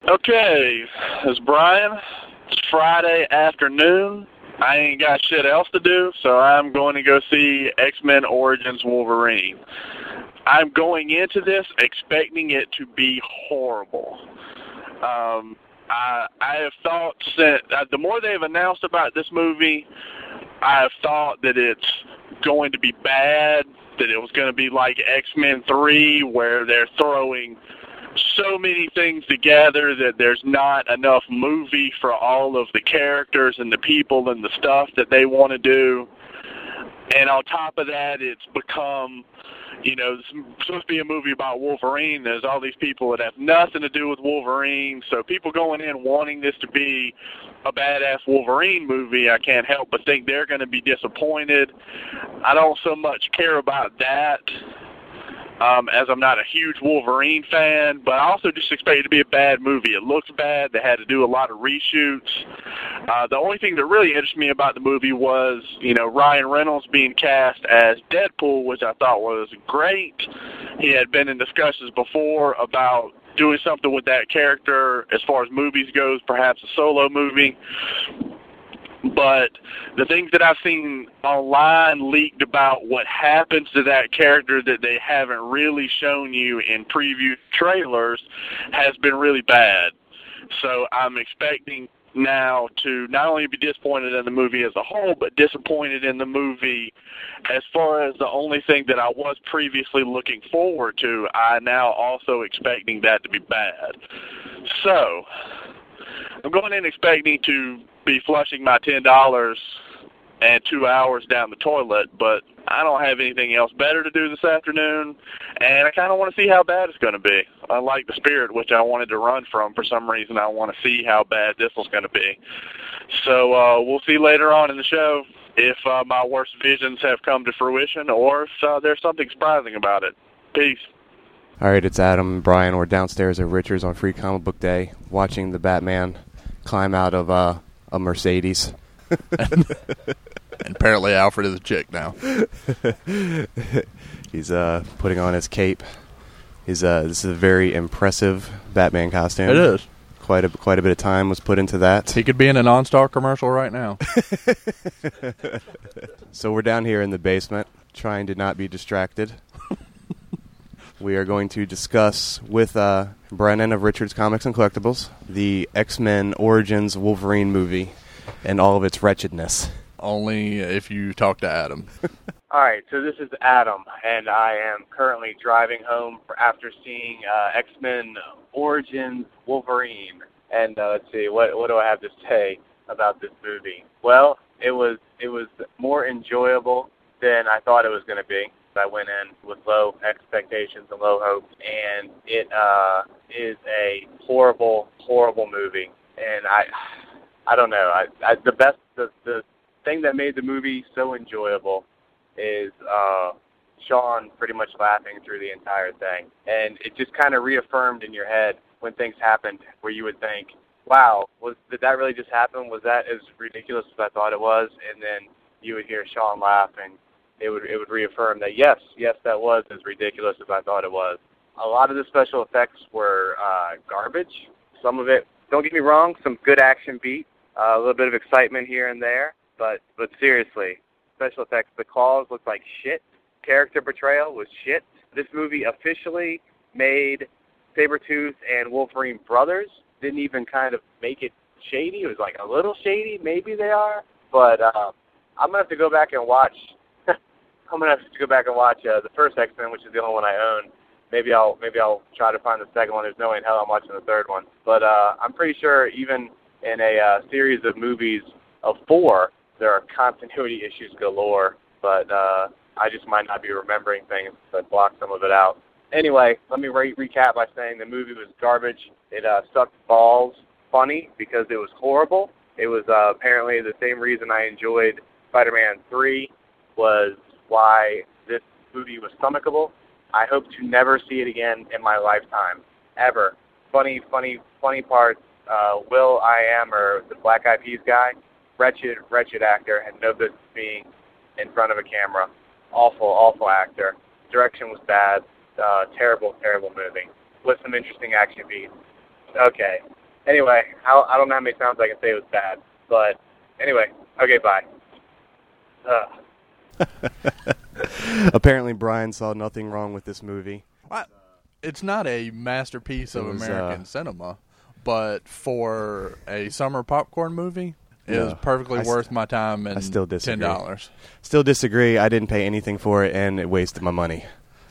Okay, it's Brian. It's Friday afternoon. I ain't got shit else to do, so I'm going to go see X-Men Origins Wolverine. I'm going into this expecting it to be horrible. I have thought since the more they've announced about this movie, I have thought that it's going to be bad, that it was going to be like X-Men 3, where they're throwing so many things together that there's not enough movie for all of the characters and the people and the stuff that they want to do. And on top of that, it's become, it's supposed to be a movie about Wolverine. There's all these people that have nothing to do with Wolverine. So people going in wanting this to be a badass Wolverine movie, I can't help but think they're going to be disappointed. I don't so much care about that, as I'm not a huge Wolverine fan, but I also just expect it to be a bad movie. It looks bad. They had to do a lot of reshoots. The only thing that really interested me about the movie was, Ryan Reynolds being cast as Deadpool, which I thought was great. He had been in discussions before about doing something with that character as far as movies goes, perhaps a solo movie. But the things that I've seen online leaked about what happens to that character that they haven't really shown you in preview trailers has been really bad. So I'm expecting now to not only be disappointed in the movie as a whole, but disappointed in the movie as far as the only thing that I was previously looking forward to. I now also expecting that to be bad. So I'm going in expecting to be flushing my $10 and 2 hours down the toilet, but I don't have anything else better to do this afternoon, and I kind of want to see how bad it's going to be. I like the spirit, which I wanted to run from. For some reason, I want to see how bad this was going to be. So we'll see later on in the show if my worst visions have come to fruition or if there's something surprising about it. Peace. All right, it's Adam and Brian. We're downstairs at Richards on Free Comic Book Day watching the Batman climb out of a Mercedes. And apparently Alfred is a chick now. He's putting on his cape. This is a very impressive Batman costume. It is. Quite a bit of time was put into that. He could be in a Non-Star commercial right now. So we're down here in the basement trying to not be distracted. We are going to discuss with Brennan of Richards Comics and Collectibles the X-Men Origins Wolverine movie and all of its wretchedness. Only if you talk to Adam. All right, so this is Adam, and I am currently driving home after seeing X-Men Origins Wolverine. And let's see, what do I have to say about this movie? Well, it was more enjoyable than I thought it was going to be. I went in with low expectations and low hopes, and it is a horrible, horrible movie. And I don't know. The thing that made the movie so enjoyable is Sean pretty much laughing through the entire thing, and it just kind of reaffirmed in your head when things happened, where you would think, "Wow, did that really just happen? Was that as ridiculous as I thought it was?" And then you would hear Sean laugh, and it would reaffirm that yes, that was as ridiculous as I thought it was. A lot of the special effects were garbage. Some of it, don't get me wrong, some good action beats, a little bit of excitement here and there, but seriously, special effects, the claws looked like shit. Character portrayal was shit. This movie officially made Sabretooth and Wolverine brothers. Didn't even kind of make it shady. It was like a little shady, maybe they are, but I'm going to have to go back and watch the first X-Men, which is the only one I own. Maybe I'll try to find the second one. There's no way in hell I'm watching the third one. But I'm pretty sure even in a series of movies of 4, there are continuity issues galore. But I just might not be remembering things that block some of it out. Anyway, let me recap by saying the movie was garbage. It sucked balls. Funny because it was horrible. It was apparently the same reason I enjoyed Spider-Man 3 was why this movie was stomachable. I hope to never see it again in my lifetime, ever. Funny parts. Will.i.am, or the Black Eyed Peas guy, wretched actor, had no business being in front of a camera. Awful actor. Direction was bad. Terrible movie with some interesting action beats. Okay, Anyway, I don't know how many times I can say it was bad. But anyway, okay, bye. Apparently, Brian saw nothing wrong with this movie. It's not a masterpiece of It was, American cinema, but for a summer popcorn movie, it was perfectly worth my time and I still disagree. $10. Still disagree. I didn't pay anything for it, and it wasted my money.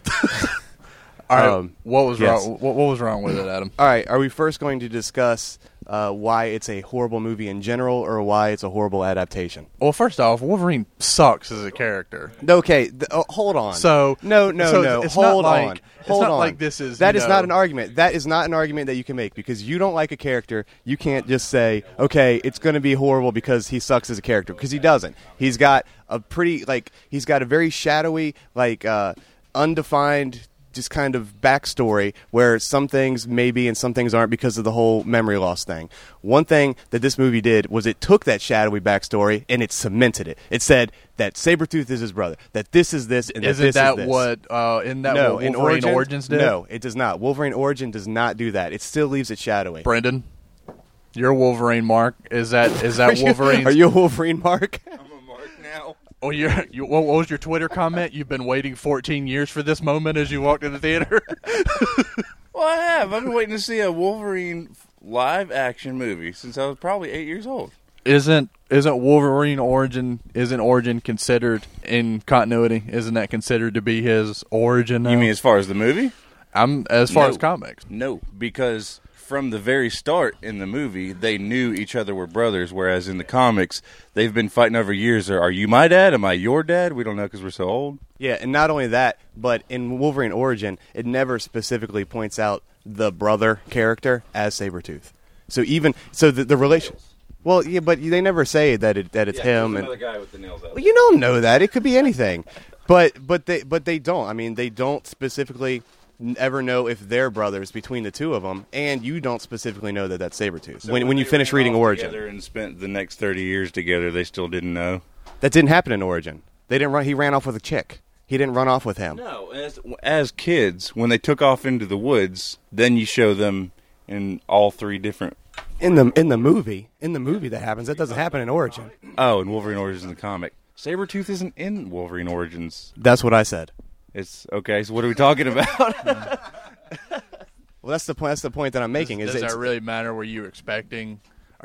All right, what was yes. wrong? What was wrong with it, Adam? All right, are we first going to discuss why it's a horrible movie in general, or why it's a horrible adaptation? Well, first off, Wolverine sucks as a character. Okay, hold on. So no. It's Hold not on. like, Hold it's not on. like this is. That is not an argument. That is not an argument that you can make because you don't like a character. You can't just say, okay, it's going to be horrible because he sucks as a character because he doesn't. He's got a he's got a very shadowy, undefined, just kind of backstory where some things may be and some things aren't because of the whole memory loss thing. One thing that this movie did was it took that shadowy backstory and it cemented it. It said that Sabretooth is his brother, that this is this, and Isn't this that is this. isn't that what Wolverine Origins did? No, it does not. Wolverine Origin does not do that. It still leaves it shadowy. Brendan, you're Wolverine, Mark. Is that Wolverine? Are you a Wolverine, Mark? I'm a Mark now. Oh, what was your Twitter comment? You've been waiting 14 years for this moment as you walked in the theater? Well, I have. I've been waiting to see a Wolverine live-action movie since I was probably 8 years old. Isn't Wolverine Origin considered in continuity? Isn't that considered to be his origin now? You mean as far as the movie? As far as comics. No, because from the very start in the movie, they knew each other were brothers, whereas in the comics, they've been fighting over years. Are you my dad? Am I your dad? We don't know because we're so old. Yeah, and not only that, but in Wolverine Origin, it never specifically points out the brother character as Sabretooth. So the relation. Well, yeah, but they never say that it's him. Another guy with the nails out. Well, you don't know that. It could be anything. But they don't. I mean, they don't specifically ever know if they're brothers between the two of them, and you don't specifically know that that's Sabretooth. So when you finish reading Origin. Together and spent the next 30 years together, they still didn't know. That didn't happen in Origin. They didn't run. He ran off with a chick. He didn't run off with him. No, as kids, when they took off into the woods, then you show them in all three different. In the movie that happens. That doesn't happen in Origin. Oh, in Wolverine Origins in the comic, Sabretooth isn't in Wolverine Origins. That's what I said. It's okay. So what are we talking about? Well, that's the point. That's the point that I'm making. Does that really matter? Were you expecting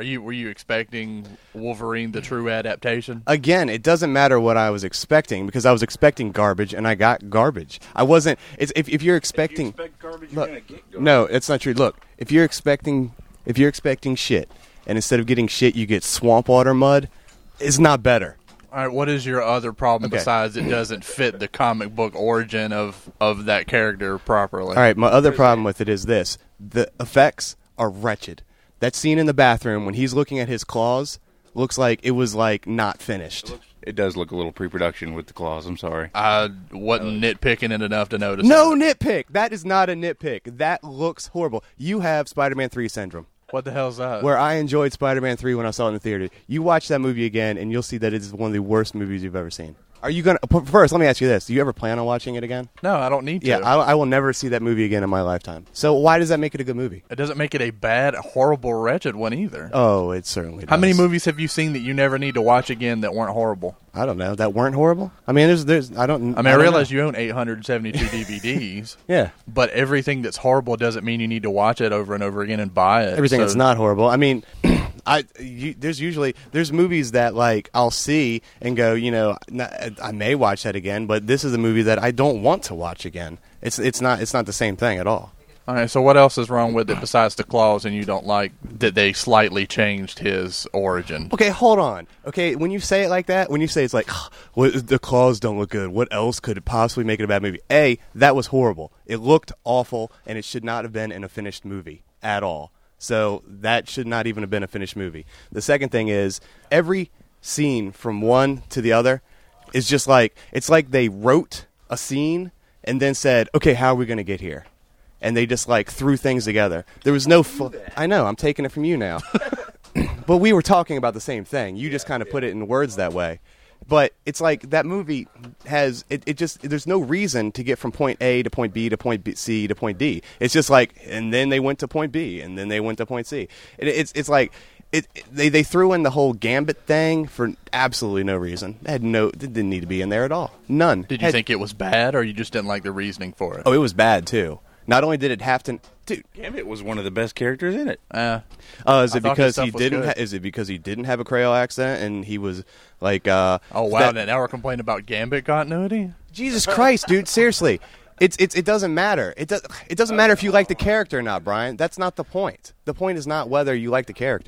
Wolverine the true adaptation? Again, it doesn't matter what I was expecting because I was expecting garbage and I got garbage. I wasn't. If you're expecting, if you expect garbage, look, you're gonna get garbage. No, it's not true. Look, if you're expecting shit, and instead of getting shit, you get swamp water mud, it's not better. All right, what is your other problem besides it doesn't fit the comic book origin of that character properly? All right, my other problem with it is this. The effects are wretched. That scene in the bathroom when he's looking at his claws looks like it was not finished. It does look a little pre-production with the claws. I'm sorry. I wasn't nitpicking it enough to notice. No nitpick. That is not a nitpick. That looks horrible. You have Spider-Man 3 syndrome. What the hell's that? Where I enjoyed Spider-Man 3 when I saw it in the theater. You watch that movie again, and you'll see that it is one of the worst movies you've ever seen. Are you going to... First, let me ask you this. Do you ever plan on watching it again? No, I don't need to. Yeah, I will never see that movie again in my lifetime. So why does that make it a good movie? It doesn't make it a bad, horrible, wretched one either. Oh, it certainly does. How many movies have you seen that you never need to watch again that weren't horrible? I don't know. That weren't horrible? I mean, I realize you own 872 DVDs. Yeah. But everything that's horrible doesn't mean you need to watch it over and over again and buy it. Everything that's not horrible. I mean... there's movies that I'll see and go, I may watch that again, but this is a movie that I don't want to watch again. It's not the same thing at all. All right, so what else is wrong with it besides the claws, and you don't like that they slightly changed his origin? Okay, hold on. Okay, when you say it like that, when you say it's the claws don't look good, what else could possibly make it a bad movie? A, that was horrible. It looked awful, and it should not have been in a finished movie at all. So that should not even have been a finished movie. The second thing is every scene from one to the other is just it's like they wrote a scene and then said, okay, how are we going to get here? And they just threw things together. There was no I know, I'm taking it from you now. But we were talking about the same thing. You just kind of put it in words that way. But it's like that movie has it just there's no reason to get from point A to point B to point C to point D. It's just like, and then they went to point B, and then they went to point C. It's like they threw in the whole Gambit thing for absolutely no reason. It didn't need to be in there at all. None. Did you think it was bad, or you just didn't like the reasoning for it? Oh, it was bad too. Not only did it have to, dude. Gambit was one of the best characters in it. Is it because he didn't? Is it because he didn't have a Creole accent and he was like? Oh wow! Now we're complaining about Gambit continuity. Jesus Christ, dude! Seriously, it doesn't matter. It doesn't matter if you like the character or not, Brian. That's not the point. The point is not whether you like the character.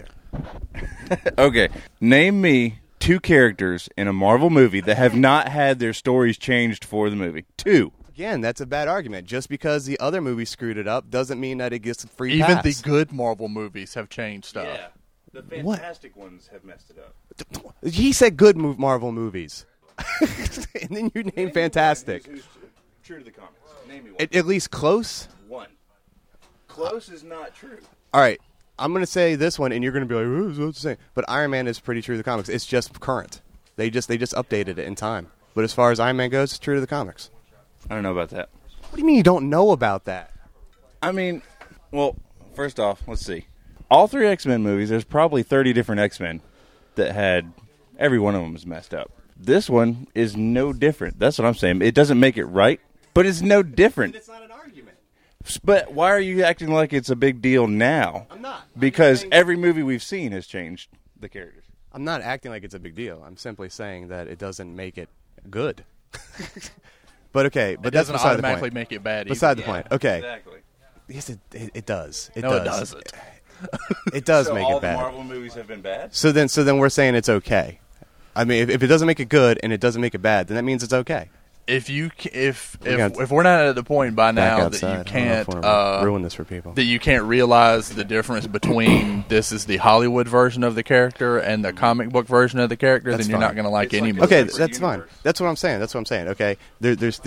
Okay, name me 2 characters in a Marvel movie that have not had their stories changed for the movie. 2. Again, that's a bad argument. Just because the other movie screwed it up doesn't mean that it gets a free Even pass. the good Marvel movies have changed stuff. Yeah, the fantastic ones have messed it up. He said good Marvel movies. And then you name fantastic. Who's true to the comics? Name me one. At least close? One. Close is not true. All right. I'm going to say this one, and you're going to be like, what's the same? But Iron Man is pretty true to the comics. It's just current. They just updated it in time. But as far as Iron Man goes, it's true to the comics. I don't know about that. What do you mean you don't know about that? I mean, well, first off, let's see. All 3 X-Men movies, there's probably 30 different X-Men that had, every one of them was messed up. This one is no different. That's what I'm saying. It doesn't make it right, but it's no different. It's not an argument. But why are you acting like it's a big deal now? I'm not. Because every movie we've seen has changed the characters. I'm not acting like it's a big deal. I'm simply saying that it doesn't make it good. But okay, but It that's doesn't beside the automatically point. make it bad. Beside either. the point. Okay. Exactly. Yes, it does. It No, does. it doesn't. It does So make all it bad. the Marvel movies have been bad? So then we're saying it's okay. I mean, if it doesn't make it good and it doesn't make it bad, then that means it's okay. If got- we're not at the point by Back now outside. that you I don't can't know if I wanna ruin this for people. that you can't realize the difference between this is the Hollywood version of the character and the comic book version of the character, That's then you're fine. not going to like It's any like movie. Okay, separate that's fine. universe. That's what I'm saying. Okay, there's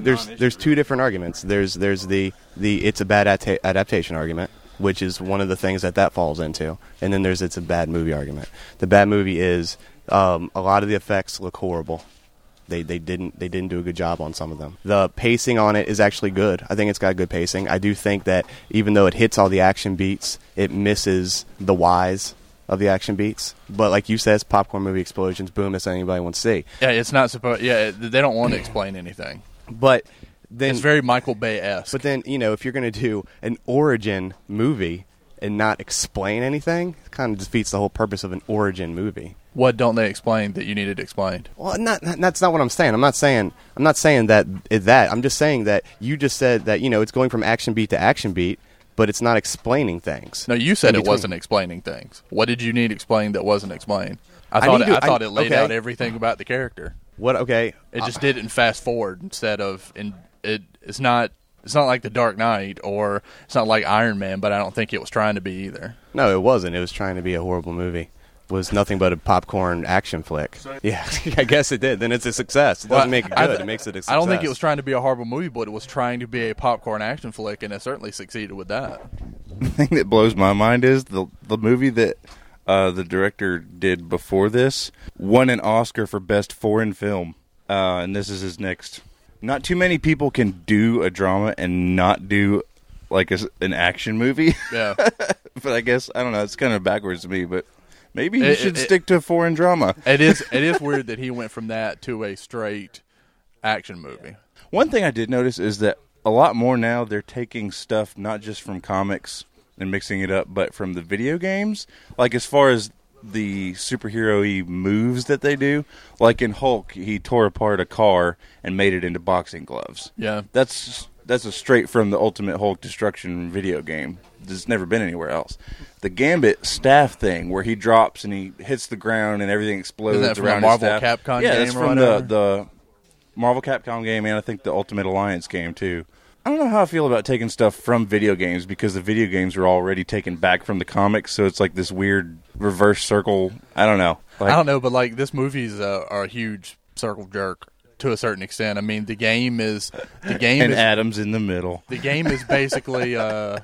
two different arguments. There's the it's a bad adaptation argument, which is one of the things that falls into, and then there's it's a bad movie argument. The bad movie is a lot of the effects look horrible. They didn't do a good job on some of them. The pacing on it is actually good. I think it's got good pacing. I do think that even though it hits all the action beats, it misses the whys of the action beats. But like you said, it's popcorn movie explosions. Boom, that's what anybody wants to see. Yeah, it's not supposed. Yeah, they don't want to explain anything. But then It's very Michael Bay-esque. But then, if you're going to do an origin movie and not explain anything, it kind of defeats the whole purpose of an origin movie. What don't they explain that you needed explained? Well, that's not what I'm saying. I'm not saying that. I'm just saying that you just said that it's going from action beat to action beat, but it's not explaining things. No, you said In it between. wasn't explaining things. What did you need explained that wasn't explained? I I thought it laid okay. out everything about the character. What? Okay. It just did it in fast forward instead of in it. It's not like The Dark Knight or it's not like Iron Man, but I don't think it was trying to be either. No, it wasn't. It was trying to be a horrible movie. It was nothing but a popcorn action flick. Yeah, I guess it did. Then it's a success. It doesn't make it good. It makes it a success. I don't think it was trying to be a horrible movie, but it was trying to be a popcorn action flick, and it certainly succeeded with that. The thing that blows my mind is the movie that the director did before this won an Oscar for Best Foreign Film, and this is his next. Not too many people can do a drama and not do like an action movie. Yeah. But I guess I don't know. It's kind of backwards to me, but maybe he should stick to foreign drama. It is weird that he went from that to a straight action movie. One thing I did notice is that a lot more now they're taking stuff not just from comics and mixing it up, but from the video games. Like as far as the superhero-y moves that they do, like in Hulk, he tore apart a car and made it into boxing gloves. Yeah. That's a straight from the Ultimate Hulk Destruction video game. There's never been anywhere else. The Gambit staff thing, where he drops and he hits the ground and everything explodes Isn't that from around the Marvel his staff. Capcom yeah, game that's or from whatever? the Marvel Capcom game, and I think the Ultimate Alliance game too. I don't know how I feel about taking stuff from video games because the video games are already taken back from the comics, so it's like this weird reverse circle. I don't know. I don't know, but like this movie's a huge circle jerk to a certain extent. I mean, the game and is Adam's in the middle. the game is basically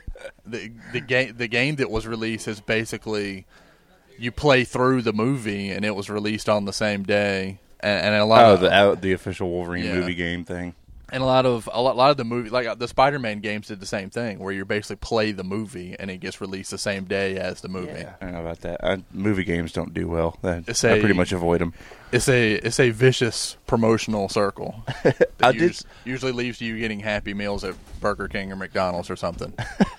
the game that was released is basically you play through the movie, and it was released on the same day and a lot of the official Wolverine Yeah. movie game thing. and a lot of the movie, like the Spider-Man games, did the same thing, where you basically play the movie and it gets released the same day as the movie. I don't know about that. Movie games don't do well. I It's pretty much avoid them. It's a vicious promotional circle. That I did- usually leaves you getting Happy Meals at Burger King or McDonald's or something.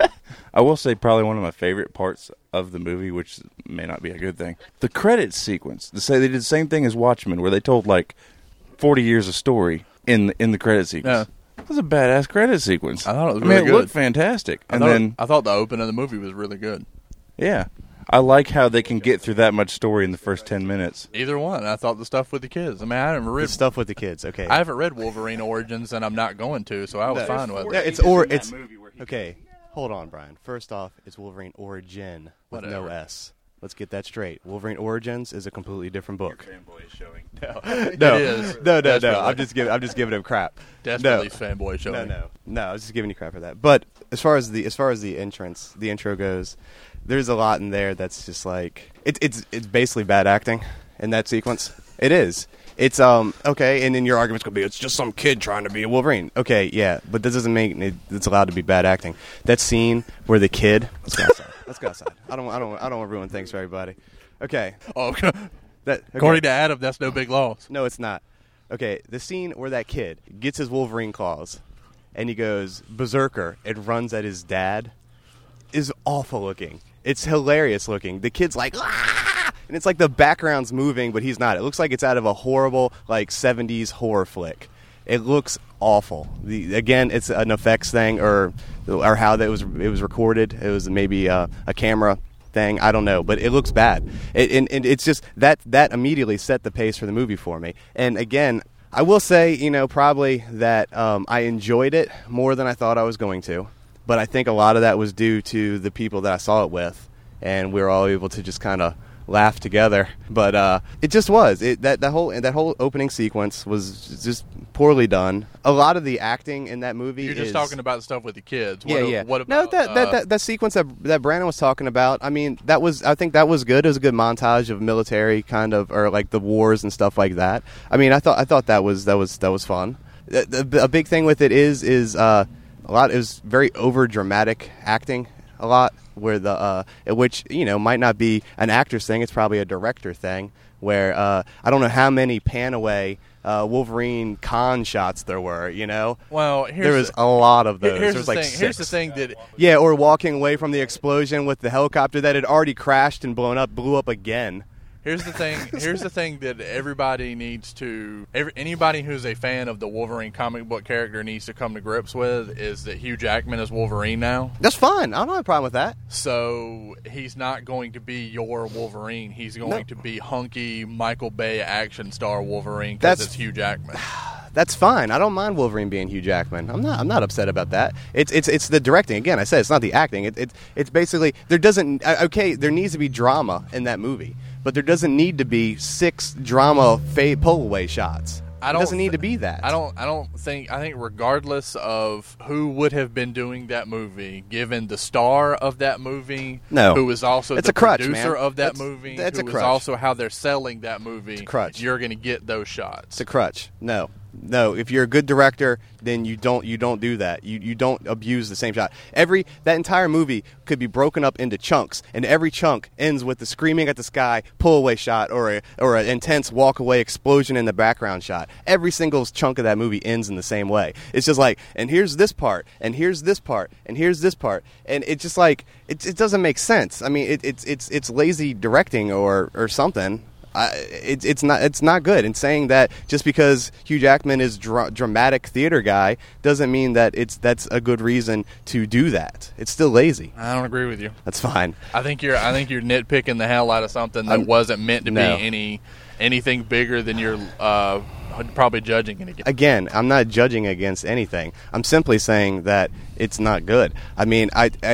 I will say probably one of my favorite parts of the movie, which may not be a good thing, the credits sequence. They say they did the same thing as Watchmen, where they told like 40 years of story in the credit sequence. Yeah. It was a badass credit sequence. I thought it was really it good. looked fantastic. I thought the opening of the movie was really good. Yeah, I like how they can get through that much story in the first 10 minutes. Either one. I thought the stuff with the kids. I mean, I haven't The read stuff with the kids. Okay. I haven't read Wolverine Origins, and I'm not going to, so I was fine with Yeah, it. it's okay. Hold on, Brian. First off, it's Wolverine Origin with no Whatever. S. Let's get that straight. Wolverine Origins is a completely different book. Fanboy is showing. No, It is. no. Desperately. I'm just giving him crap. Desperately fanboy No, showing. no. I was just giving you crap for that. But as far as the intro goes, there's a lot in there that's just like it's basically bad acting in that sequence. It is. It's okay, and then your argument's gonna be it's just some kid trying to be a Wolverine. Okay, yeah, but that doesn't make it's allowed to be bad acting. That scene where the kid let's go outside. I don't want to ruin things for everybody. Okay. Oh, Okay. according to Adam, that's no big loss. No, it's not. Okay, the scene where that kid gets his Wolverine claws and he goes berserker and runs at his dad is awful looking. It's hilarious looking. The kid's like, ah! And it's like the background's moving, but he's not. It looks like it's out of a horrible, like, 70s horror flick. It looks awful. Again, it's an effects thing or how that it was recorded. It was maybe a camera thing. I don't know, but it looks bad. And it's just that immediately set the pace for the movie for me. And again, I will say, probably that I enjoyed it more than I thought I was going to. But I think a lot of that was due to the people that I saw it with, and we were all able to just kind of laugh together. But it just was that whole opening sequence was just poorly done. A lot of the acting in that movie. You're just talking about the stuff with the kids. Yeah. What about that sequence that Brandon was talking about? I mean, I think that was good. It was a good montage of military kind of, or like the wars and stuff like that. I mean, I thought that was fun. A big thing with it is a lot. It was very over dramatic acting. A lot where which might not be an actor's thing. It's probably a director thing. Where I don't know how many pan away Wolverine con shots there were. Well, there was a lot of those. Here's there was the like thing. Here's the 6. thing that Yeah, or walking away from the explosion with the helicopter that had already crashed and blew up again. Here's the thing. Here's the thing that everybody needs to. Anybody who's a fan of the Wolverine comic book character needs to come to grips with is that Hugh Jackman is Wolverine now. That's fine. I don't have a problem with that. So he's not going to be your Wolverine. He's going to be hunky Michael Bay action star Wolverine because it's Hugh Jackman. That's fine. I don't mind Wolverine being Hugh Jackman. I'm not upset about that. It's the directing. Again, I said it's not the acting. It's basically there needs to be drama in that movie, but there doesn't need to be 6 drama pull away shots. It doesn't need to be that. I think regardless of who would have been doing that movie, given the star of that movie, who was also it's the a crutch, producer man. of that movie, that's who a was crutch. also how they're selling that movie, It's a crutch. you're going to get those shots. It's a crutch. No. If you're a good director, then you don't do that. You don't abuse the same shot. That entire movie could be broken up into chunks, and every chunk ends with the screaming at the sky pull away shot or an intense walk away explosion in the background shot. Every single chunk of that movie ends in the same way. It's just like, and here's this part, and here's this part, and here's this part, and it's just like it doesn't make sense. I mean, it's lazy directing or something. It's not good. And saying that just because Hugh Jackman is dramatic theater guy doesn't mean that that's a good reason to do that. It's still lazy. I don't agree with you. That's fine. I think you're nitpicking the hell out of something that wasn't meant to be anything bigger than you're probably judging it against. Again, I'm not judging against anything. I'm simply saying that it's not good. I mean,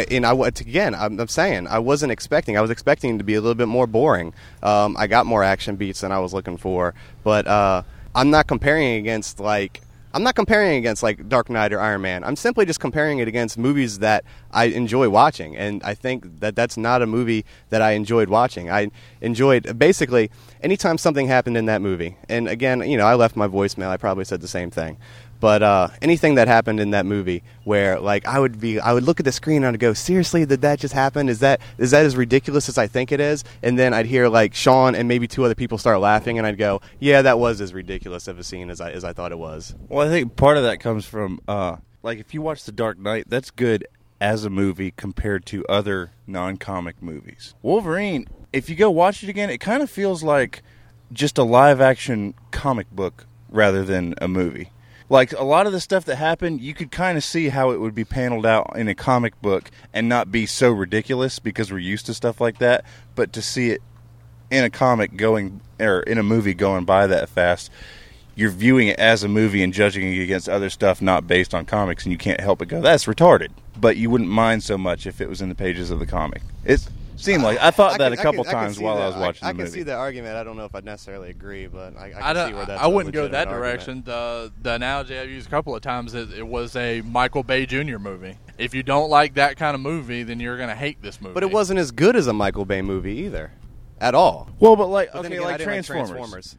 I'm saying I wasn't expecting. I was expecting to be a little bit more boring. I got more action beats than I was looking for, but I'm not comparing against I'm not comparing it against like Dark Knight or Iron Man. I'm simply just comparing it against movies that I enjoy watching, and I think that that's not a movie that I enjoyed watching. I enjoyed basically anytime something happened in that movie. And again, I left my voicemail. I probably said the same thing. But anything that happened in that movie where like I would look at the screen and I'd go, seriously, did that just happen? Is that as ridiculous as I think it is? And then I'd hear like Sean and maybe 2 other people start laughing, and I'd go, yeah, that was as ridiculous of a scene as I thought it was. Well, I think part of that comes from like if you watch The Dark Knight, that's good as a movie compared to other non-comic movies. Wolverine, if you go watch it again, it kind of feels like just a live-action comic book rather than a movie. Like, a lot of the stuff that happened, you could kind of see how it would be paneled out in a comic book and not be so ridiculous because we're used to stuff like that. But to see it in a comic or in a movie going by that fast, you're viewing it as a movie and judging it against other stuff not based on comics, and you can't help but go, that's retarded. But you wouldn't mind so much if it was in the pages of the comic. It seemed like I thought that a couple times while I was watching the movie. I can see the argument. I don't know if I'd necessarily agree, but I can see where that's I wouldn't go that argument. direction. The analogy I've used a couple of times is it was a Michael Bay Jr. movie. If you don't like that kind of movie, then you're going to hate this movie. But it wasn't as good as a Michael Bay movie either. At all. Well, but like, But then okay, again, like I didn't Transformers.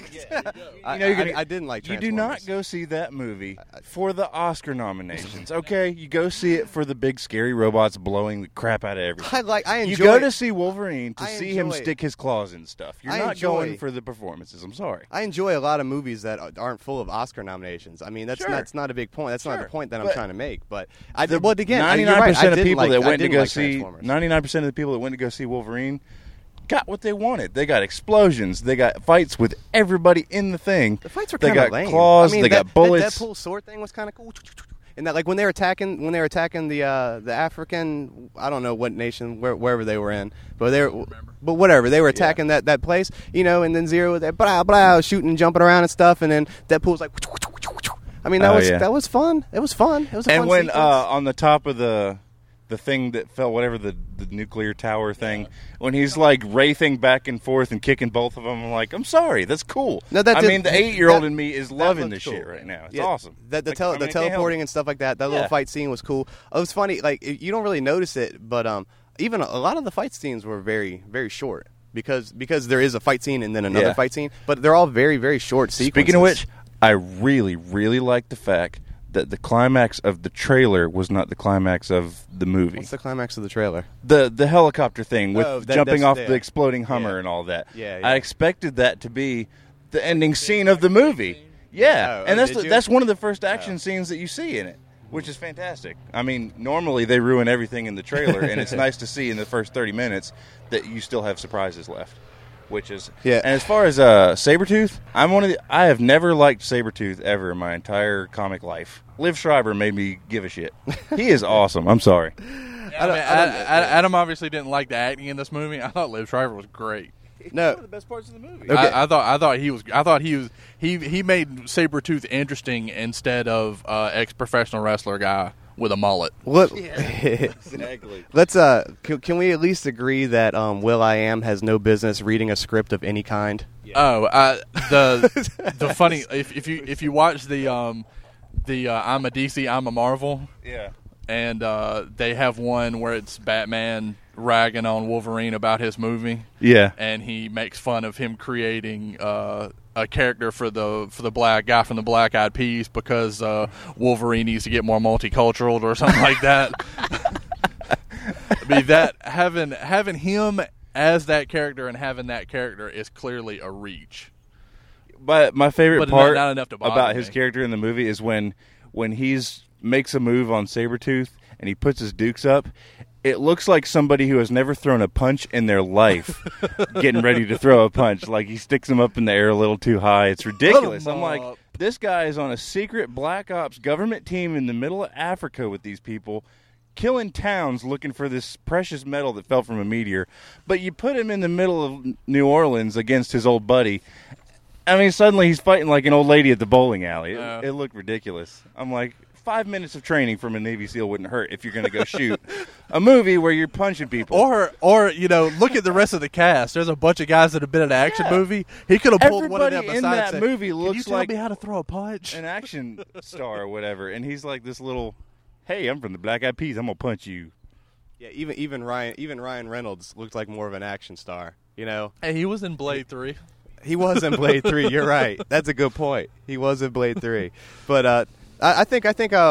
I didn't like Transformers. You do not go see that movie for the Oscar nominations, okay? You go see it for the big scary robots blowing the crap out of everything. I enjoy. You go to see Wolverine to see him stick his claws in stuff. You're not going for the performances. I'm sorry. I enjoy a lot of movies that aren't full of Oscar nominations. I mean, that's not a big point. That's not the point that I'm trying to make. But again, 99% of people that went to go see 99% of the people that went to go see Wolverine got what they wanted. They got explosions. They got fights with everybody in the thing. The fights were kind of lame. They got claws. I mean, they got bullets. That Deadpool sword thing was kind of cool. And that, like when they were attacking the African, I don't know what nation, wherever they were in, but whatever, they were attacking that place, and then Zero was blah blah shooting and jumping around and stuff, and then Deadpool's like, I mean that was fun. It was fun. It was a fun when sequence. On the top of the thing that fell, whatever the nuclear tower thing, when he's like wraithing back and forth and kicking both of them, I'm like, I'm sorry, that's cool. No, the 8-year-old in me is loving this shit right now. It's awesome. The teleporting and stuff like that. That little fight scene was cool. It was funny. Like you don't really notice it, but even a lot of the fight scenes were very, very short because there is a fight scene and then another fight scene, but they're all very, very short sequences. Speaking of which, I really, really like the fact that the climax of the trailer was not the climax of the movie. What's the climax of the trailer? The helicopter thing with jumping off the exploding Hummer and all that. Yeah. I expected that to be the ending scene of the movie. Yeah, and that's one of the first action scenes that you see in it, which is fantastic. I mean, normally they ruin everything in the trailer, and it's nice to see in the first 30 minutes that you still have surprises left. Which is And as far as Sabretooth, I have never liked Sabretooth ever in my entire comic life. Liv Schreiber made me give a shit. He is awesome. I'm sorry. Adam obviously didn't like the acting in this movie. I thought Liv Schreiber was great. No, one of the best parts of the movie. Okay. I thought he made Sabretooth interesting instead of ex-professional wrestler guy with a mullet. Exactly. Let's can we at least agree that Will.i.am has no business reading a script of any kind? Yeah. Oh, the funny if you watch the I'm a DC, I'm a Marvel. Yeah. And they have one where it's Batman ragging on Wolverine about his movie. Yeah. And he makes fun of him creating a character for the black guy from the Black Eyed Peas because Wolverine needs to get more multicultural or something like that. I mean, that having him as that character and having that character is clearly a reach. But my favorite part not enough to about his character in the movie is when he's makes a move on Sabretooth and he puts his dukes up. It looks like somebody who has never thrown a punch in their life getting ready to throw a punch. Like he sticks them up in the air a little too high. It's ridiculous. I'm like, this guy is on a secret Black Ops government team in the middle of Africa with these people, killing towns looking for this precious metal that fell from a meteor. But you put him in the middle of New Orleans against his old buddy. I mean, suddenly he's fighting like an old lady at the bowling alley. It looked ridiculous. I'm like, 5 minutes of training from a Navy SEAL wouldn't hurt if you're going to go shoot a movie where you're punching people. Or look at the rest of the cast. There's a bunch of guys that have been in an action movie. He could have pulled one of them Everybody aside in and that said, movie looks "Can you tell like me how to throw a punch?" an action star or whatever, and he's like this little, hey, I'm from the Black Eyed Peas, I'm gonna punch you. Yeah, even Ryan Reynolds looked like more of an action star. Hey, he was in Blade 3. He was in Blade 3. You're right. That's a good point. He was in Blade 3. But I think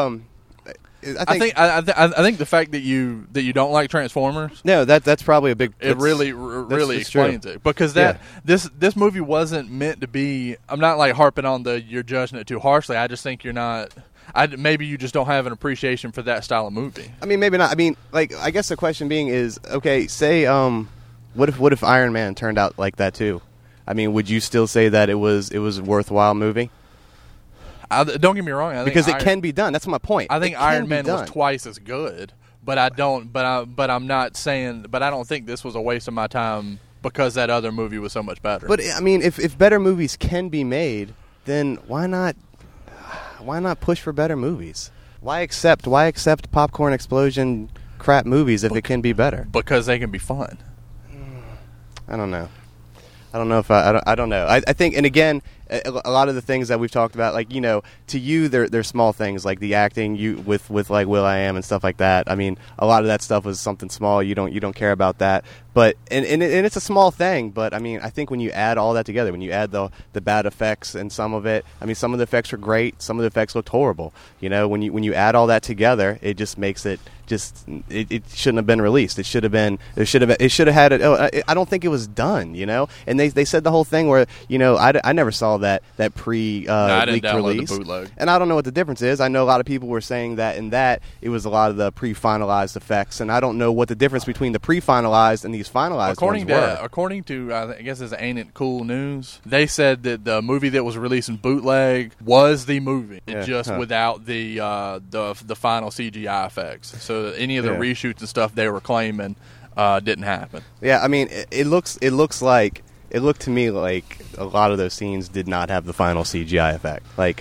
the fact that you don't like Transformers. No, that's probably a big. It really explains it, because this movie wasn't meant to be. I'm not like harping on you're judging it too harshly. I just think you're not. Maybe you just don't have an appreciation for that style of movie. I mean, maybe not. I mean, like, I guess the question being is, okay, say, what if Iron Man turned out like that too? I mean, would you still say that it was a worthwhile movie? Don't get me wrong. I because think it can be done. That's my point. I think Iron Man was twice as good, but I'm not saying. But I don't think this was a waste of my time because that other movie was so much better. But I mean, if better movies can be made, then why not push for better movies? Why accept popcorn explosion crap movies if it can be better? Because they can be fun. I don't know. I don't know if I don't know. I think, and again, a lot of the things that we've talked about, like, to you, they're small things, like the acting with like Will.i.am and stuff like that. I mean, a lot of that stuff was something small. You don't care about that, but and it's a small thing. But I mean, I think when you add all that together, when you add the bad effects and some of it, I mean, some of the effects were great, some of the effects looked horrible. When you add all that together, it just makes it. It shouldn't have been released. It should have had it. I don't think it was done. And they said the whole thing where I never saw that pre leaked release. The bootleg. And I don't know what the difference is. I know a lot of people were saying that it was a lot of the pre-finalized effects, and I don't know what the difference between the pre-finalized and these finalized ones were. According to I guess it's Ain't It Cool News, they said that the movie that was released in bootleg was the movie, without the final CGI effects. So any of the reshoots and stuff they were claiming didn't happen. Yeah, I mean, it looked to me like a lot of those scenes did not have the final CGI effect. Like,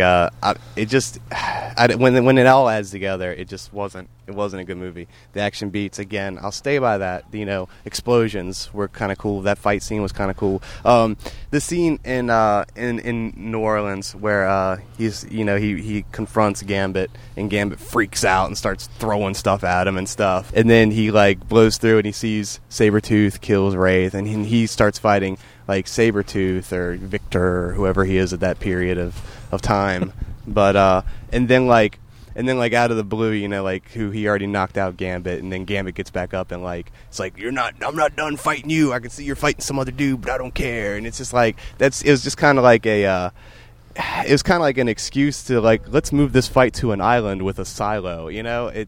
when it all adds together, it just wasn't a good movie. The action beats, again, I'll stay by that. Explosions were kind of cool. That fight scene was kind of cool. The scene in New Orleans where he confronts Gambit, and Gambit freaks out and starts throwing stuff at him and stuff, and then he like blows through and he sees Sabretooth kills Wraith, and he starts fighting like Sabretooth or Victor or whoever he is at that period of time. But and then out of the blue, like who he already knocked out Gambit, and then Gambit gets back up and like it's like I'm not done fighting you. I can see you're fighting some other dude, but I don't care. And it's just like it was just kind of like it was kind of like an excuse to like, let's move this fight to an island with a silo. And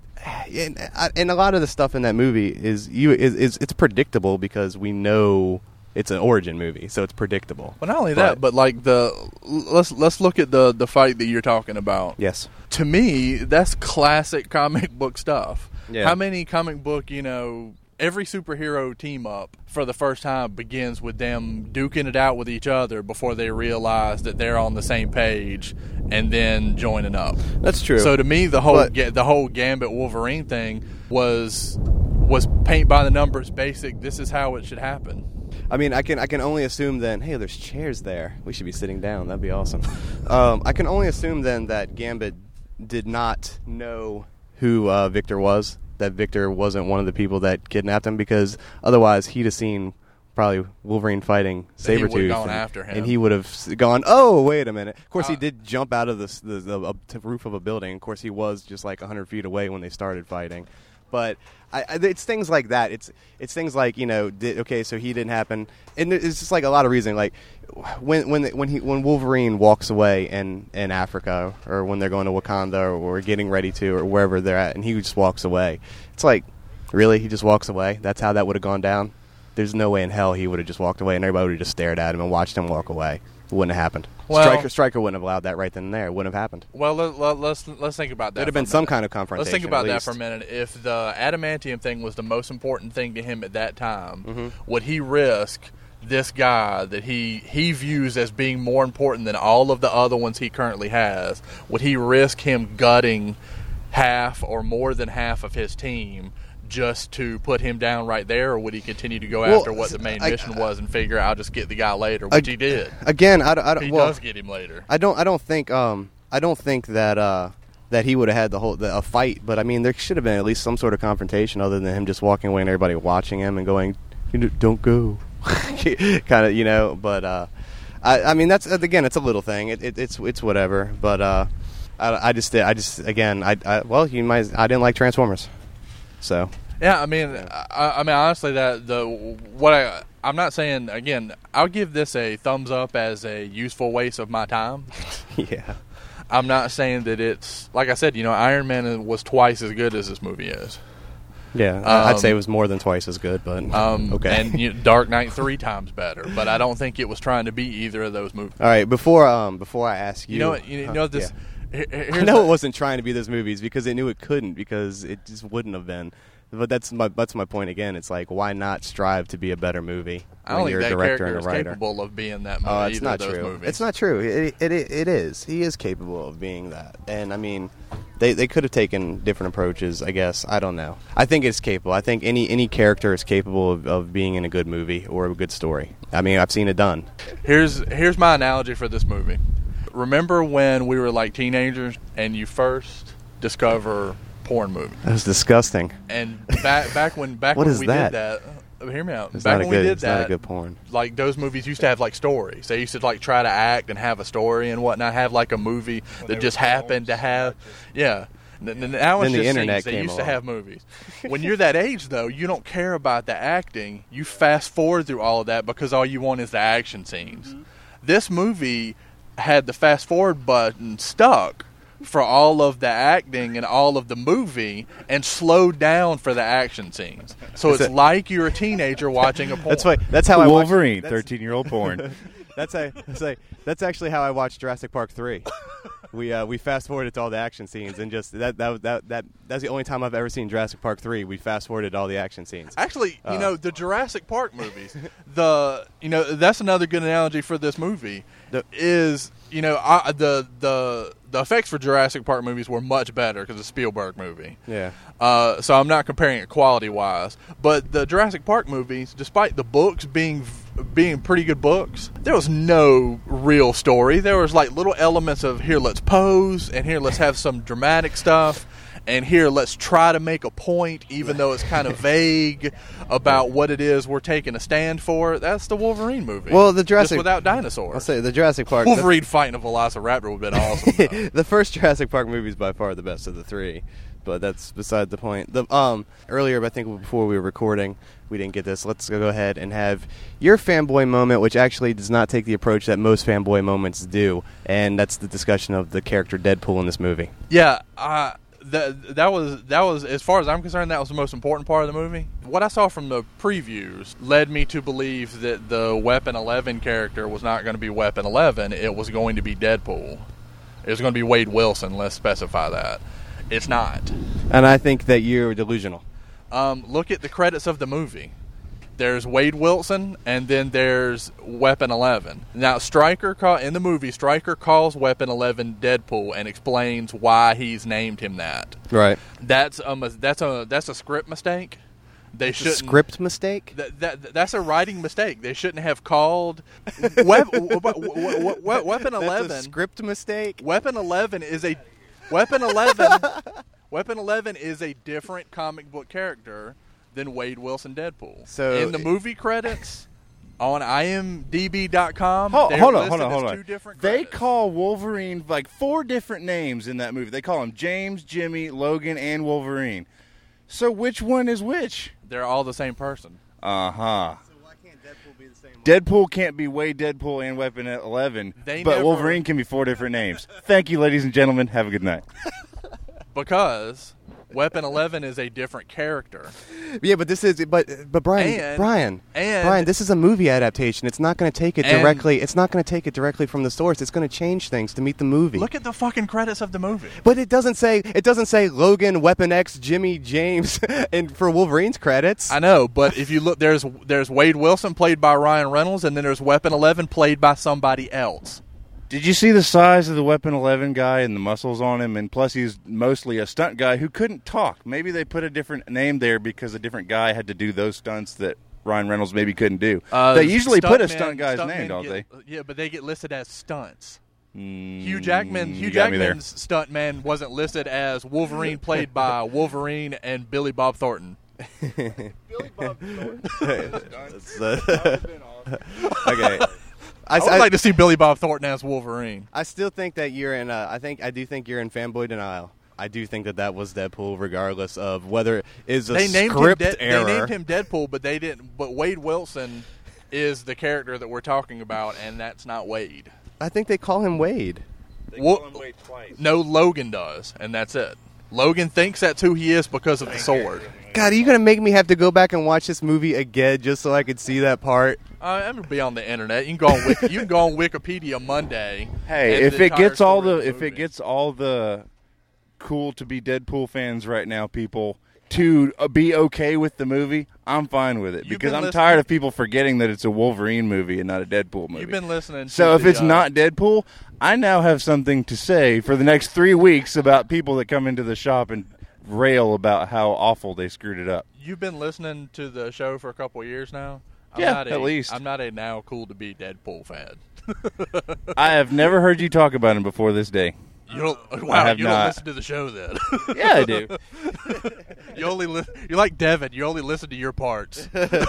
a lot of the stuff in that movie is it's predictable because we know it's an origin movie, so it's predictable. Well, not only that, but like let's look at the fight that you're talking about. Yes. To me, that's classic comic book stuff. Yeah. How many comic book, every superhero team up for the first time begins with them duking it out with each other before they realize that they're on the same page and then joining up. That's true. So to me, the whole Gambit Wolverine thing was paint by the numbers basic. This is how it should happen. I mean, I can only assume then, hey, there's chairs there. We should be sitting down. That'd be awesome. I can only assume then that Gambit did not know who Victor was, that Victor wasn't one of the people that kidnapped him, because otherwise he'd have seen probably Wolverine fighting Sabretooth. He would have gone after him. And he would have gone, oh, wait a minute. Of course, he did jump out of the roof of a building. Of course, he was just like 100 feet away when they started fighting. But it's things like that. It's things like, so he didn't happen, and it's just like a lot of reasoning. Like when Wolverine walks away in Africa, or when they're going to Wakanda, or getting ready to, or wherever they're at, and he just walks away. It's like, really, he just walks away? That's how that would have gone down? There's no way in hell he would have just walked away, and everybody would have just stared at him and watched him walk away. It wouldn't have happened. Well, Stryker wouldn't have allowed that right then and there. It wouldn't have happened. Well, let's think about that. There'd have been some kind of confrontation. Let's think about that for a minute. If the adamantium thing was the most important thing to him at that time, would he risk this guy that he views as being more important than all of the other ones he currently has, would he risk him gutting half or more than half of his team just to put him down right there, or would he continue to go after what the main mission was and figure I'll just get the guy later, which he did. Again, I don't. He does get him later. I don't think that he would have had a fight, but I mean there should have been at least some sort of confrontation other than him just walking away and everybody watching him and going, "Don't go," kind of, But I mean that's again, it's a little thing. It's whatever. But I didn't like Transformers, so. Yeah, I mean, honestly, I'm not saying, again, I'll give this a thumbs up as a useful waste of my time. Yeah. I'm not saying that it's, like I said, Iron Man was twice as good as this movie is. Yeah, I'd say it was more than twice as good, but okay. And Dark Knight 3 times better, but I don't think it was trying to be either of those movies. All right, before I ask you, this. Yeah. I know it wasn't trying to be those movies because it knew it couldn't, because it just wouldn't have been. But that's my point again. It's like, why not strive to be a better movie when you're a director and a writer? Is capable of being that movie. It's not true. Movies. It's not true. It is. He is capable of being that. And I mean, they could have taken different approaches. I guess, I don't know. I think it's capable. I think any character is capable of being in a good movie or a good story. I mean, I've seen it done. Here's my analogy for this movie. Remember when we were like teenagers and you first discover porn movie? That was disgusting. And back when what when is we that? did that, hear me out. It's back not when we did it's that, not a good porn. Like those movies used to have like stories. They used to like try to act and have a story and whatnot. Have like a movie that just happened to have, yeah. Now it's then just the internet scenes. They came used to along. have movies. When you're that age, though, you don't care about the acting. You fast forward through all of that because all you want is the action scenes. Mm-hmm. This movie had the fast forward button stuck for all of the acting and all of the movie and slowed down for the action scenes. So it's like you're a teenager watching a porn. That's how Wolverine, 13-year-old porn. That's actually how I watched Jurassic Park 3. We fast forwarded to all the action scenes and just that's the only time I've ever seen Jurassic Park 3. We fast forwarded all the action scenes. Actually, the Jurassic Park movies, that's another good analogy for this movie. The effects for Jurassic Park movies were much better because it's a Spielberg movie. Yeah. So I'm not comparing it quality-wise. But the Jurassic Park movies, despite the books being pretty good books, there was no real story. There was like little elements of, here, let's pose, and here, let's have some dramatic stuff, and here, let's try to make a point, even though it's kind of vague about what it is we're taking a stand for. That's the Wolverine movie. Well, the Jurassic... Just without dinosaurs. I'll say the Jurassic Park... Wolverine fighting a velociraptor would have been awesome. The first Jurassic Park movie is by far the best of the three, but that's beside the point. Earlier, I think before we were recording, we didn't get this. Let's go ahead and have your fanboy moment, which actually does not take the approach that most fanboy moments do, and that's the discussion of the character Deadpool in this movie. Yeah, that was as far as I'm concerned, that was the most important part of the movie. What I saw from the previews led me to believe that the Weapon 11 character was not going to be Weapon 11. It was going to be Deadpool. It was going to be Wade Wilson. Let's specify that. It's not. And I think that you're delusional. Look at the credits of the movie. There's Wade Wilson, and then there's Weapon 11. Now, in the movie, Stryker calls Weapon 11 Deadpool and explains why he's named him that. Right. That's a script mistake. Script mistake? That's a writing mistake. They shouldn't have called Weapon 11. That's a script mistake. Weapon 11 is a different comic book character than Wade Wilson Deadpool. So in the movie credits on IMDb.com, hold on. Two different they credits. call Wolverine like 4 different names in that movie. They call him James, Jimmy, Logan, and Wolverine. So which one is which? They're all the same person. Uh-huh. So why can't Deadpool be the same one? Deadpool can't be Wade Deadpool and Weapon 11, but Wolverine can be 4 different names. Thank you, ladies and gentlemen. Have a good night. Because Weapon 11 is a different character. Yeah, but this is but Brian, this is a movie adaptation. It's not going to take it directly. It's not going to take it directly from the source. It's going to change things to meet the movie. Look at the fucking credits of the movie. But it doesn't say Logan, Weapon X, Jimmy, James, and for Wolverine's credits. I know, but if you look, there's Wade Wilson played by Ryan Reynolds, and then there's Weapon 11 played by somebody else. Did you see the size of the Weapon 11 guy and the muscles on him? And plus, he's mostly a stunt guy who couldn't talk. Maybe they put a different name there because a different guy had to do those stunts that Ryan Reynolds maybe couldn't do. They usually put a stunt guy's name, don't they? Yeah, but they get listed as stunts. Hugh Jackman's stuntman wasn't listed as Wolverine played by Wolverine and Billy Bob Thornton. Billy Bob Thornton. Okay. I would like to see Billy Bob Thornton as Wolverine. I still think that you're in. I do think you're in fanboy denial. I do think that was Deadpool, regardless of whether it is a script error. They named him Deadpool, but they didn't. But Wade Wilson is the character that we're talking about, and that's not Wade. I think they call him Wade. They call him Wade twice. No, Logan does, and that's it. Logan thinks that's who he is because of the sword. God, are you going to make me have to go back and watch this movie again just so I could see that part? I'm going to be on the internet. You can go on Wikipedia Monday. Hey, if it gets all the cool to be Deadpool fans right now, people, to be okay with the movie, I'm fine with it because I'm tired of people forgetting that it's a Wolverine movie and not a Deadpool movie. You've been listening. So if it's not Deadpool, I now have something to say for the next 3 weeks about people that come into the shop and rail about how awful they screwed it up. You've been listening to the show for a couple of years now. At least. I'm not a now cool to be Deadpool fan. I have never heard you talk about him before this day. You don't listen to the show then. Yeah, I do. You're like Devin. You only listen to your parts.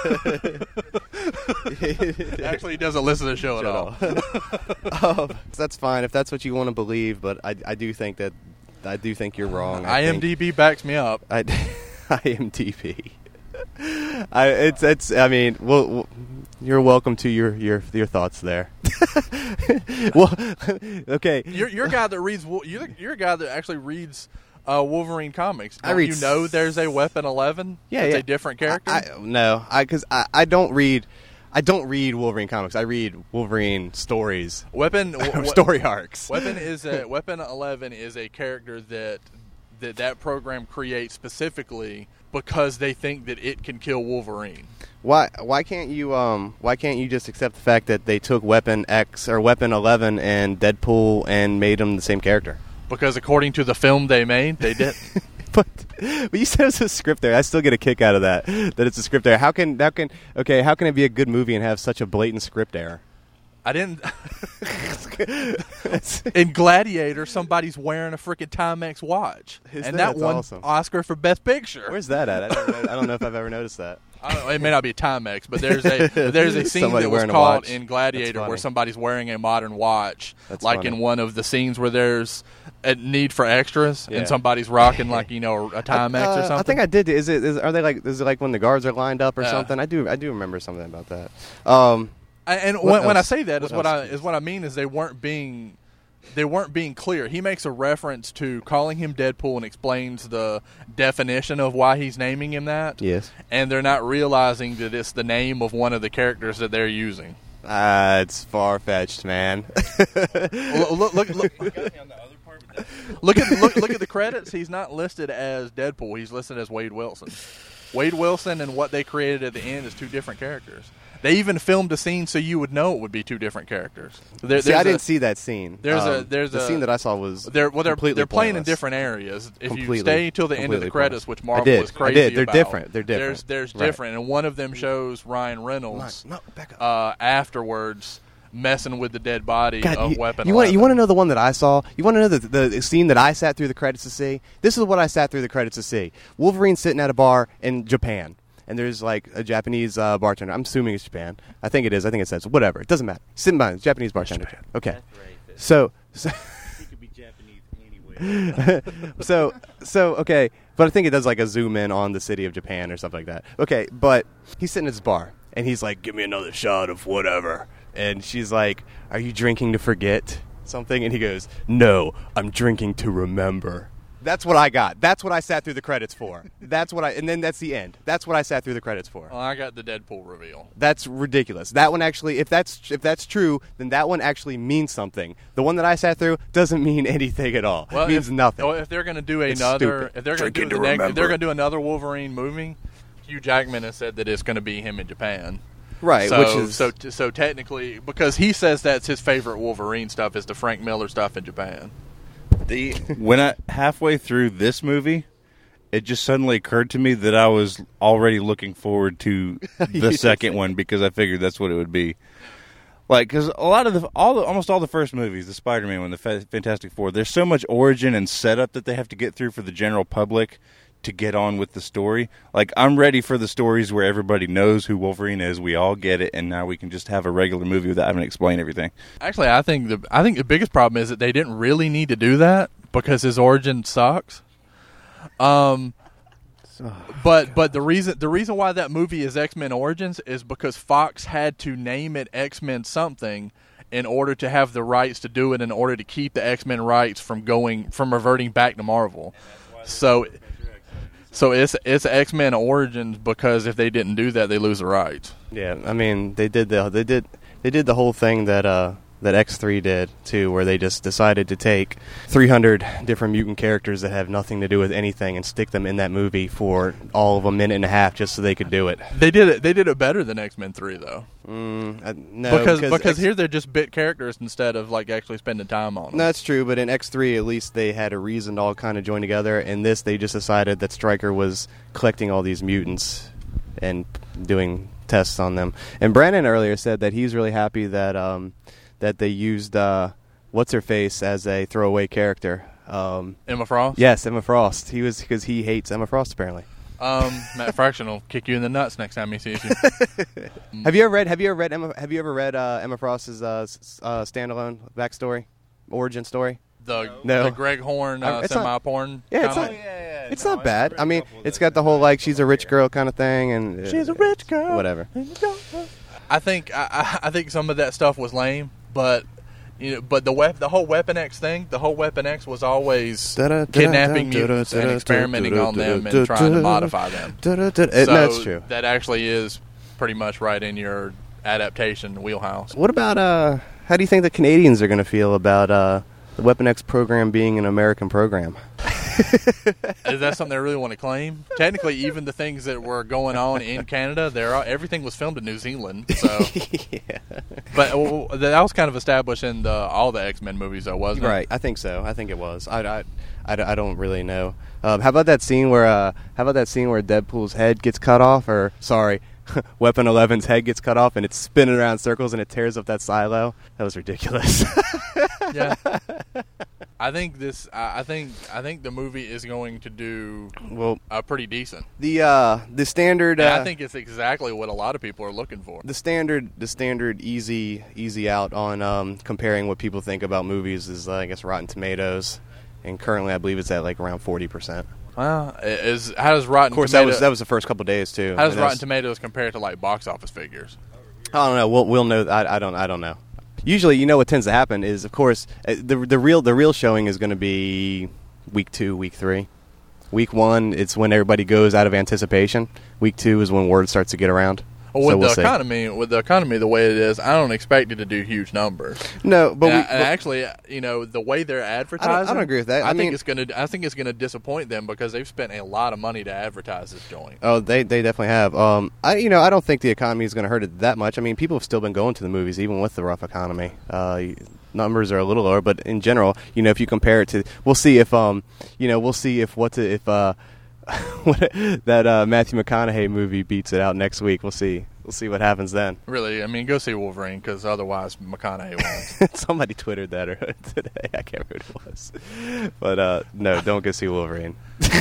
Actually, he doesn't listen to the show at all. That's fine if that's what you want to believe, but I do think you're wrong. IMDb backs me up. IMDb. I mean, you're welcome to your thoughts there. Well, okay. You're a guy that reads. You're a guy that actually reads Wolverine comics. You know there's a Weapon 11. Yeah, it's a different character. No, because I don't read. I don't read Wolverine comics. I read Wolverine stories. Story arcs. Weapon 11 is a character that program creates specifically because they think that it can kill Wolverine. Why can't you just accept the fact that they took Weapon X or Weapon 11 and Deadpool and made them the same character? Because according to the film they made, they did. But you said it's a script there. I still get a kick out of that it's a script there. How can it be a good movie and have such a blatant script error? I didn't. In Gladiator, somebody's wearing a freaking Timex watch, and that won awesome. Oscar for Best Picture. Where's that at? I don't know if I've ever noticed that. I don't know, it may not be a Timex, but there's a scene that was caught in Gladiator where somebody's wearing a modern watch, in one of the scenes where there's a need for extras and somebody's rocking a Timex or something. I think I did. Is it like when the guards are lined up or something? I do remember something about that. When I say that is what I mean is they weren't being clear. He makes a reference to calling him Deadpool and explains the definition of why he's naming him that. Yes. And they're not realizing that it's the name of one of the characters that they're using. It's far-fetched, man. Look at the credits. He's not listed as Deadpool. He's listed as Wade Wilson. Wade Wilson and what they created at the end is two different characters. They even filmed a scene so you would know it would be two different characters. I didn't see that scene. The scene that I saw was they're playing in different areas. If you stay till the end of the credits, which Marvel was crazy about, different. They're different. There's different, and one of them shows Ryan Reynolds afterwards messing with the dead body of Weapon 11. You want to know the one that I saw? You want to know the scene that I sat through the credits to see? This is what I sat through the credits to see. Wolverine sitting at a bar in Japan. And there's like a Japanese bartender. I'm assuming it's Japan. I think it is. I think it says whatever. It doesn't matter. Sitting behind a Japanese bartender. Okay. So he could be Japanese anyway. Okay. But I think it does like a zoom in on the city of Japan or something like that. Okay. But he's sitting at his bar and he's like, "Give me another shot of whatever." And she's like, "Are you drinking to forget something?" And he goes, "No, I'm drinking to remember." That's what I got. That's what I sat through the credits for. And then that's the end. That's what I sat through the credits for. Well, I got the Deadpool reveal. That's ridiculous. That one actually, if that's true, then that one actually means something. The one that I sat through doesn't mean anything at all. Well, it means nothing. Well, if they're going to do It's another, stupid. if they're going to do if they're going to do another Wolverine movie, Hugh Jackman has said that it's going to be him in Japan. Right, So, which is so technically, because he says that's his favorite Wolverine stuff is the Frank Miller stuff in Japan. When I halfway through this movie, it just suddenly occurred to me that I was already looking forward to the second one because I figured that's what it would be. Like, because a lot of almost all the first movies, the Spider-Man one, the Fantastic Four, there's so much origin and setup that they have to get through for the general public to get on with the story. Like, I'm ready for the stories where everybody knows who Wolverine is, we all get it, and now we can just have a regular movie without having to explain everything. Actually, I think the biggest problem is that they didn't really need to do that because his origin sucks. But the reason why that movie is X-Men Origins is because Fox had to name it X-Men something in order to have the rights to do it, in order to keep the X-Men rights from reverting back to Marvel. So it's X-Men Origins because if they didn't do that, they lose the rights. Yeah, I mean they did the whole thing that X3 did too, where they just decided to take 300 different mutant characters that have nothing to do with anything and stick them in that movie for all of a minute and a half just so they could do it. They did it better than X-Men 3 though. No, because here they're just bit characters instead of like actually spending time on them. No, that's true, but in X3 at least they had a reason to all kind of join together. In this, they just decided that Stryker was collecting all these mutants and doing tests on them. And Brandon earlier said that he's really happy that that they used what's-her-face as a throwaway character. Emma Frost? Yes, Emma Frost. Because he hates Emma Frost apparently. Matt Fraction will kick you in the nuts next time he sees you. Have you ever read Emma Frost's standalone backstory, origin story? The Greg Horn semi-porn comic? It's not bad. I mean, it's got the whole like she's a rich girl kind of thing, and she's a rich girl. Whatever. I think some of that stuff was lame, but the whole Weapon X thing, the whole Weapon X was always kidnapping mutants and experimenting on them and trying to modify them. That's true. That actually is pretty much right in your adaptation wheelhouse. What about how do you think the Canadians are going to feel about the Weapon X program being an American program? Is that something they really want to claim? Technically, even the things that were going on in Canada, everything was filmed in New Zealand. So, yeah. But that was kind of established in all the X-Men movies, though, wasn't it? Right. I think so. I think it was. I don't really know. How about that scene where Deadpool's head gets cut off? Or sorry, Weapon 11's head gets cut off and it's spinning around in circles and it tears up that silo. That was ridiculous. Yeah. I think the movie is going to do pretty decent. The standard. I think it's exactly what a lot of people are looking for. The standard easy out on comparing what people think about movies is I guess Rotten Tomatoes, and currently I believe it's at like around 40%. Well, how does Rotten? Of course, Tomatoes, that was the first couple of days too. How does Rotten Tomatoes compare to like box office figures? I don't know. We'll know. I don't know. Usually, what tends to happen is, of course, the real showing is going to be week 2, week 3. Week 1, it's when everybody goes out of anticipation. Week 2 is when word starts to get around. Well, with the economy the way it is, I don't expect it to do huge numbers. No, but actually, the way they're advertising, I don't agree with that. I think it's gonna disappoint them because they've spent a lot of money to advertise this joint. Oh, they definitely have. I don't think the economy is going to hurt it that much. I mean, people have still been going to the movies even with the rough economy. Numbers are a little lower, but in general, if you compare it to, we'll see if that Matthew McConaughey movie beats it out next week. We'll see what happens then. Really, I mean, go see Wolverine because otherwise McConaughey wins. Somebody twittered that today. I can't remember who it was, but no, don't go see Wolverine.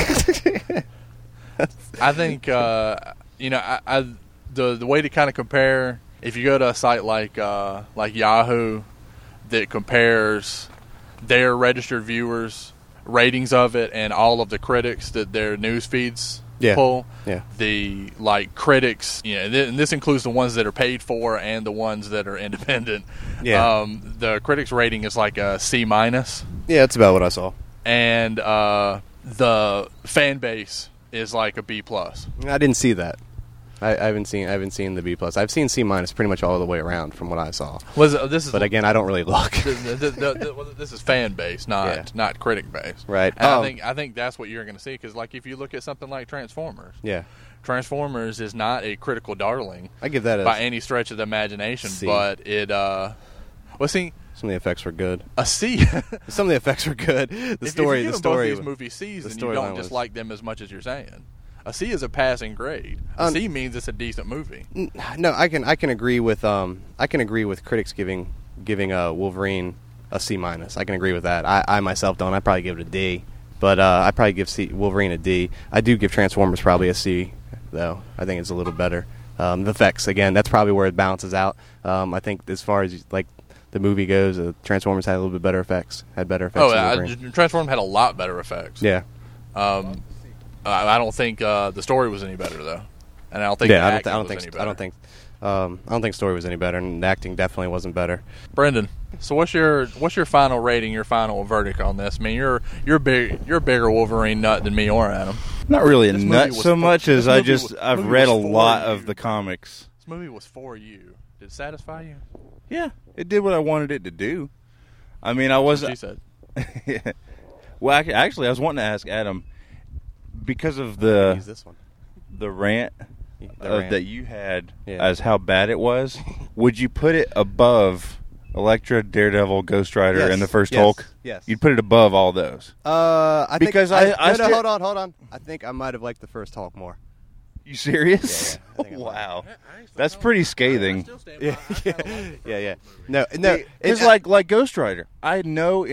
I think the way to kind of compare, if you go to a site like Yahoo that compares their registered viewers ratings of it and all of the critics that their news feeds pull. Yeah. The critics, and this includes the ones that are paid for and the ones that are independent. Yeah. The critics rating is like a C-. Yeah, that's about what I saw. And the fan base is like a B plus. I didn't see that. I haven't seen the B plus. I've seen C minus pretty much all the way around from what I saw. But again, I don't really look. This is fan base, not critic base, right? And I think that's what you're going to see, because like if you look at something like Transformers, Transformers is not a critical darling. I give that by any stretch of the imagination, C. but it see. Some of the effects were good. A C. Some of the effects were good. The story. Both these movies C's, then you don't dislike them as much as you're saying. A C is a passing grade. A C means it's a decent movie. No, I can agree with critics giving Wolverine a C minus. I can agree with that. I myself don't. I probably give it a D, but I probably give Wolverine a D. I do give Transformers probably a C, though. I think it's a little better. The effects, again, that's probably where it balances out. I think as far as like the movie goes, Transformers had a little bit better effects. Had better effects. Transformers had a lot better effects. Yeah. I don't think the story was any better though, and I don't think the acting was any better. I don't think story was any better, and the acting definitely wasn't better. Brendan, so what's your final rating, your final verdict on this? I mean, you're a bigger Wolverine nut than me or Adam. Not really a nut so much as I've read a lot of the comics. This movie was for you. Did it satisfy you? Yeah, it did what I wanted it to do. I mean, I wasn't. She said. Yeah. Well, actually, I was wanting to ask Adam, because of the rant that you had as how bad it was, would you put it above Elektra, Daredevil, Ghost Rider, and the first Hulk? Yes. You'd put it above all those? Hold on. I think I might have liked the first Hulk more. You serious? Yeah. Wow. That's pretty scathing. Yeah. No. It's like Ghost Rider. I know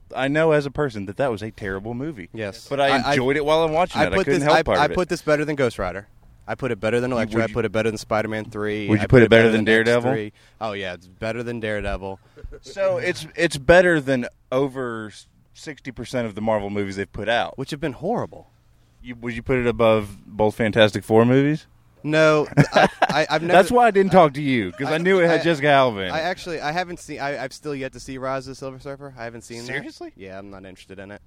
as a person that was a terrible movie. Yes. But I enjoyed it while I'm watching it. I couldn't help part of it. I put this better than Ghost Rider. I put it better than Elektra. I put it better than Spider-Man 3. Would you put it better than Daredevil? X3. Oh, yeah. It's better than Daredevil. So it's better than over 60% of the Marvel movies they've put out. Which have been horrible. Would you put it above both Fantastic Four movies? No, I've never. That's why I didn't talk to you, because I knew it had Jessica Alba. I haven't seen. I've still yet to see Rise of the Silver Surfer. I haven't seen that. Seriously? Yeah, I'm not interested in it.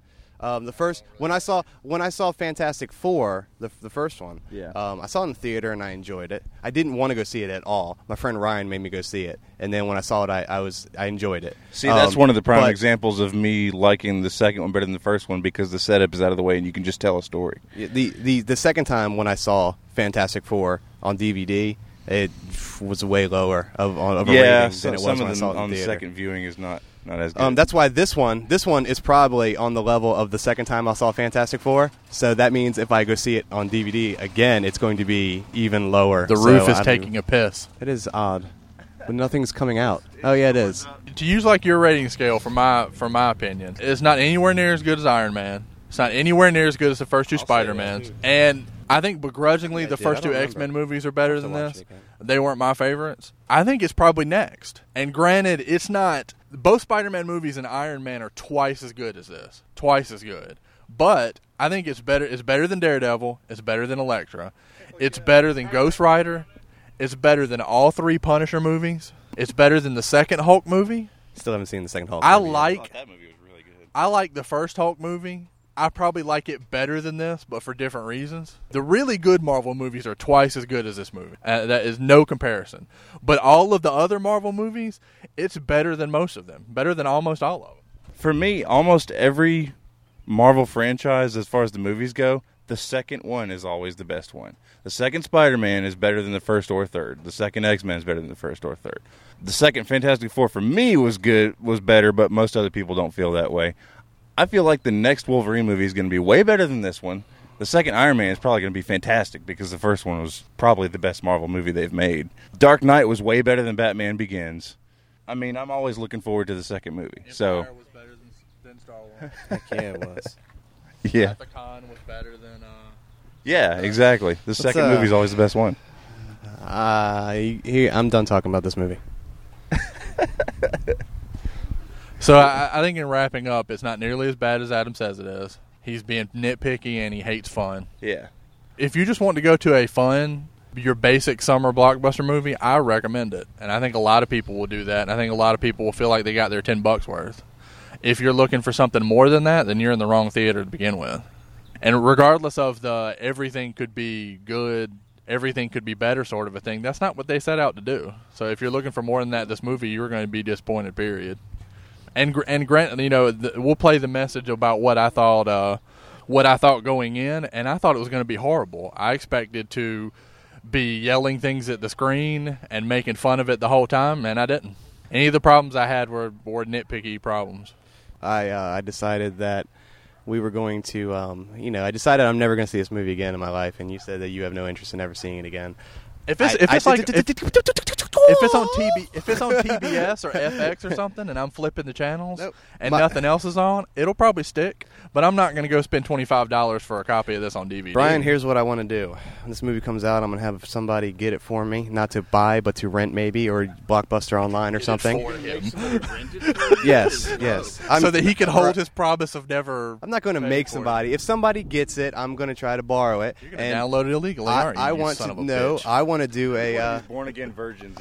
When I saw Fantastic Four, the first one, I saw it in the theater and I enjoyed it. I didn't want to go see it at all. My friend Ryan made me go see it, and then when I saw it, I enjoyed it. See, that's one of the prime examples of me liking the second one better than the first one, because the setup is out of the way and you can just tell a story. The second time when I saw Fantastic Four on DVD, it was way lower of a rating than it was when I saw it in on the theater. second viewing is not as good. That's why this one is probably on the level of the second time I saw Fantastic Four. So that means if I go see it on DVD again, it's going to be even lower. The roof is taking a piss. It is odd, but nothing's coming out. Oh yeah, it is. To use like your rating scale, for my opinion, it's not anywhere near as good as Iron Man. It's not anywhere near as good as the first two Spider-Mans. And I think begrudgingly the first two X-Men movies are better than this. They weren't my favorites. I think it's probably next. And granted, it's not. Both Spider-Man movies and Iron Man are twice as good as this. Twice as good. But I think it's better. It's better than Daredevil. It's better than Elektra. It's better than Ghost Rider. It's better than all three Punisher movies. It's better than the second Hulk movie. Still haven't seen the second Hulk movie. I thought that movie was really good. I like the first Hulk movie. I probably like it better than this, but for different reasons. The really good Marvel movies are twice as good as this movie. That is no comparison. But all of the other Marvel movies, it's better than most of them. Better than almost all of them. For me, almost every Marvel franchise, as far as the movies go, the second one is always the best one. The second Spider-Man is better than the first or third. The second X-Men is better than the first or third. The second Fantastic Four for me was better, but most other people don't feel that way. I feel like the next Wolverine movie is going to be way better than this one. The second Iron Man is probably going to be fantastic, because the first one was probably the best Marvel movie they've made. Dark Knight was way better than Batman Begins. I mean, I'm always looking forward to the second movie. Empire was better than Star Wars. Heck yeah, it was. Yeah. Wrath of Khan was better than... Yeah, exactly. The second movie is always the best one. I'm done talking about this movie. So I think in wrapping up, it's not nearly as bad as Adam says it is. He's being nitpicky and he hates fun. Yeah. If you just want to go to a fun, your basic summer blockbuster movie, I recommend it. And I think a lot of people will do that. And I think a lot of people will feel like they got their $10 worth. If you're looking for something more than that, then you're in the wrong theater to begin with. And regardless of the everything could be good, everything could be better sort of a thing, that's not what they set out to do. So if you're looking for more than that, this movie, you're going to be disappointed, period. And Grant, we'll play the message about what I thought going in, and I thought it was going to be horrible. I expected to be yelling things at the screen and making fun of it the whole time, and I didn't. Any of the problems I had were nitpicky problems. I decided that we were going to, I decided I'm never going to see this movie again in my life, and you said that you have no interest in ever seeing it again. If it's on TBS or FX or something, and I'm flipping the channels and nothing else is on, it'll probably stick. But I'm not going to go spend $25 for a copy of this on DVD. Brian, here's what I want to do. When this movie comes out, I'm going to have somebody get it for me, not to buy, but to rent maybe, or Blockbuster online or something. Yes. So that he can hold his promise of never. I'm not going to make somebody. If somebody gets it, I'm going to try to borrow it. You're going to download it illegally, aren't you? I want to do a born again virgins.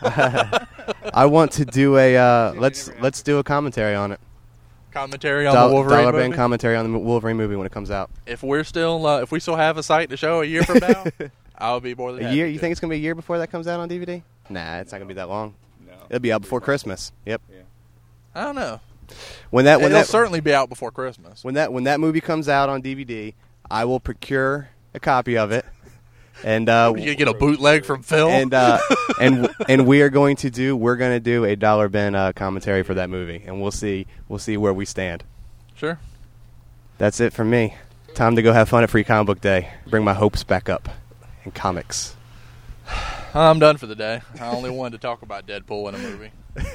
I want to do a let's do a commentary on it. Commentary on the Wolverine movie? $1 commentary on the Wolverine movie when it comes out. If we still have a site to show a year from now, I'll be more than happy. A year? You think it's going to be a year before that comes out on DVD? Nah, it's not going to be that long. No. It'll be out before Christmas. Yep. Yeah. I don't know. It'll certainly be out before Christmas. When that movie comes out on DVD, I will procure a copy of it. And you get a bootleg from Phil, and we're going to do a Dollar Bin commentary for that movie, and we'll see where we stand. Sure. That's it from me. Time to go have fun at Free Comic Book Day. Bring my hopes back up in comics. I'm done for the day. I only wanted to talk about Deadpool in a movie.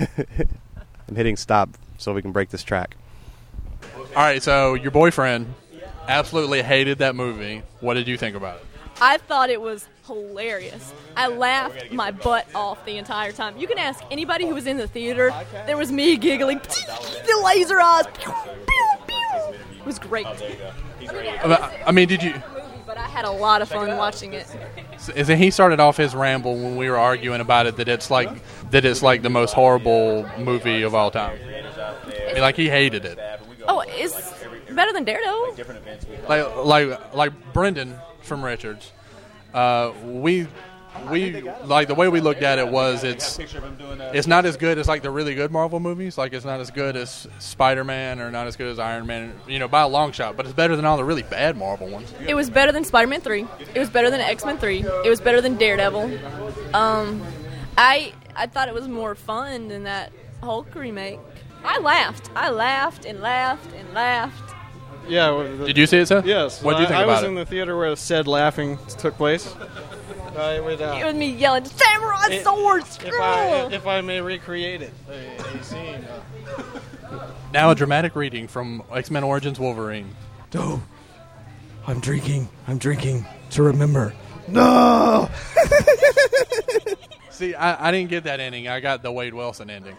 I'm hitting stop so we can break this track. All right, so your boyfriend absolutely hated that movie. What did you think about it? I thought it was hilarious. I laughed my butt off the entire time. You can ask anybody who was in the theater. There was me giggling. The laser eyes. It was great. I mean, did you? But I had a lot of fun watching it. So he started off his ramble when we were arguing about it that it's like the most horrible movie of all time. I mean, like he hated it. Oh, it's better than Daredevil. Like Brendan from Richards, we like the way we looked at it was it's not as good as like the really good Marvel movies. Like it's not as good as Spider-Man or not as good as Iron Man, by a long shot. But it's better than all the really bad Marvel ones. It was better than Spider-Man 3. It was better than X-Men 3. It was better than Daredevil. I thought it was more fun than that Hulk remake. I laughed and laughed and laughed. Yeah. Did you see it, Seth? Yes. What did you think about it? I was in the theater where said laughing took place. It was me yelling, "Samurai swords!" If I may recreate it, a scene. Now a dramatic reading from X-Men Origins Wolverine. Oh, I'm drinking to remember. No! See, I didn't get that ending. I got the Wade Wilson ending.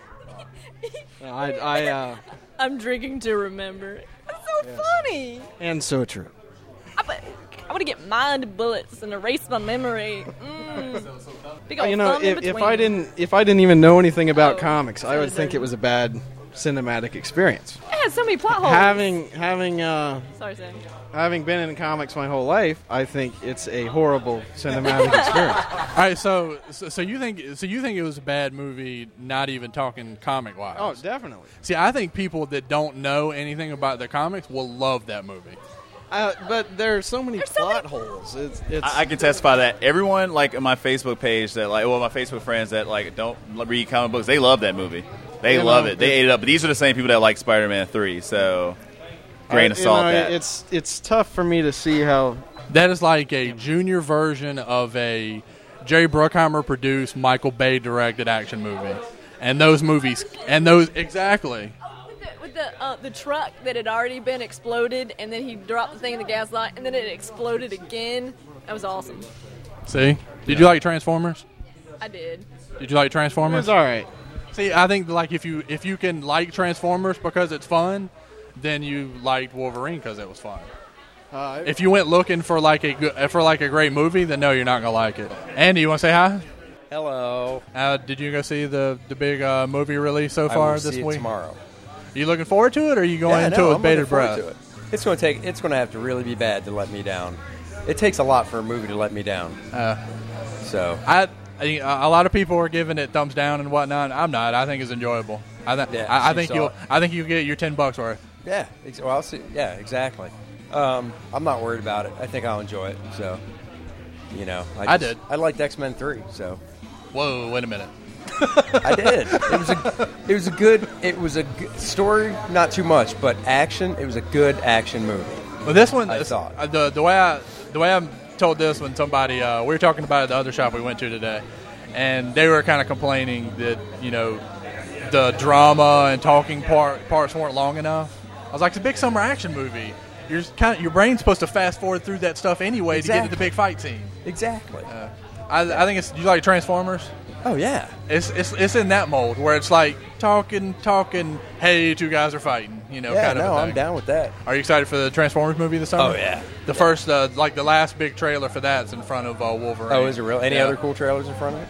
I'm drinking to remember. That's so funny. And so true. I want to get mind bullets and erase my memory. Big old if I didn't even know anything about comics, I would think it was a bad cinematic experience. It had so many plot holes. Sorry, Sam. Having been in comics my whole life, I think it's a horrible cinematic experience. All right, so you think it was a bad movie, not even talking comic wise? Oh, definitely. See, I think people that don't know anything about the comics will love that movie. But there are so many plot holes. I can testify that everyone like on my Facebook page that my Facebook friends that like don't read comic books, they love that movie. They love it. They ate it up. But these are the same people that like Spider-Man 3. So grain of salt. It's tough for me to see how that is like a junior version of a Jerry Bruckheimer produced, Michael Bay directed action movie, and those movies exactly. With the truck that had already been exploded, and then he dropped the thing in the gas line, and then it exploded again. That was awesome. See? Did you like Transformers? I did. Did you like Transformers? It was all right. See, I think like if you can like Transformers because it's fun, then you liked Wolverine because it was fun. If you went looking for like a great movie, then no, you're not gonna like it. Andy, you want to say hi? Hello. Did you go see the big movie release so far this week? Tomorrow. Are you looking forward to it, or are you going into it with bated breath? It's going to have to really be bad to let me down. It takes a lot for a movie to let me down. So I a lot of people are giving it thumbs down and whatnot. I'm not. I think it's enjoyable. I think you'll get your $10 worth. Yeah. Well, I'll see. Yeah, exactly. I'm not worried about it. I think I'll enjoy it. So, I did. I liked X-Men 3. So. Whoa! Wait a minute. I did. It was a good story, not too much, but action. It was a good action movie. Well, this one, I thought the way I'm told this when somebody we were talking about it at the other shop we went to today, and they were kind of complaining that the drama and talking parts weren't long enough. I was like, it's a big summer action movie. Your brain's supposed to fast forward through that stuff anyway to get to the big fight scene. Exactly. I think it's. You like Transformers? Oh yeah. It's in that mold where it's like talking. Hey, two guys are fighting. Kind of. No, I'm down with that. Are you excited for the Transformers movie this summer? Oh yeah. The first, the last big trailer for that's in front of Wolverine. Oh, is it real? Any other cool trailers in front of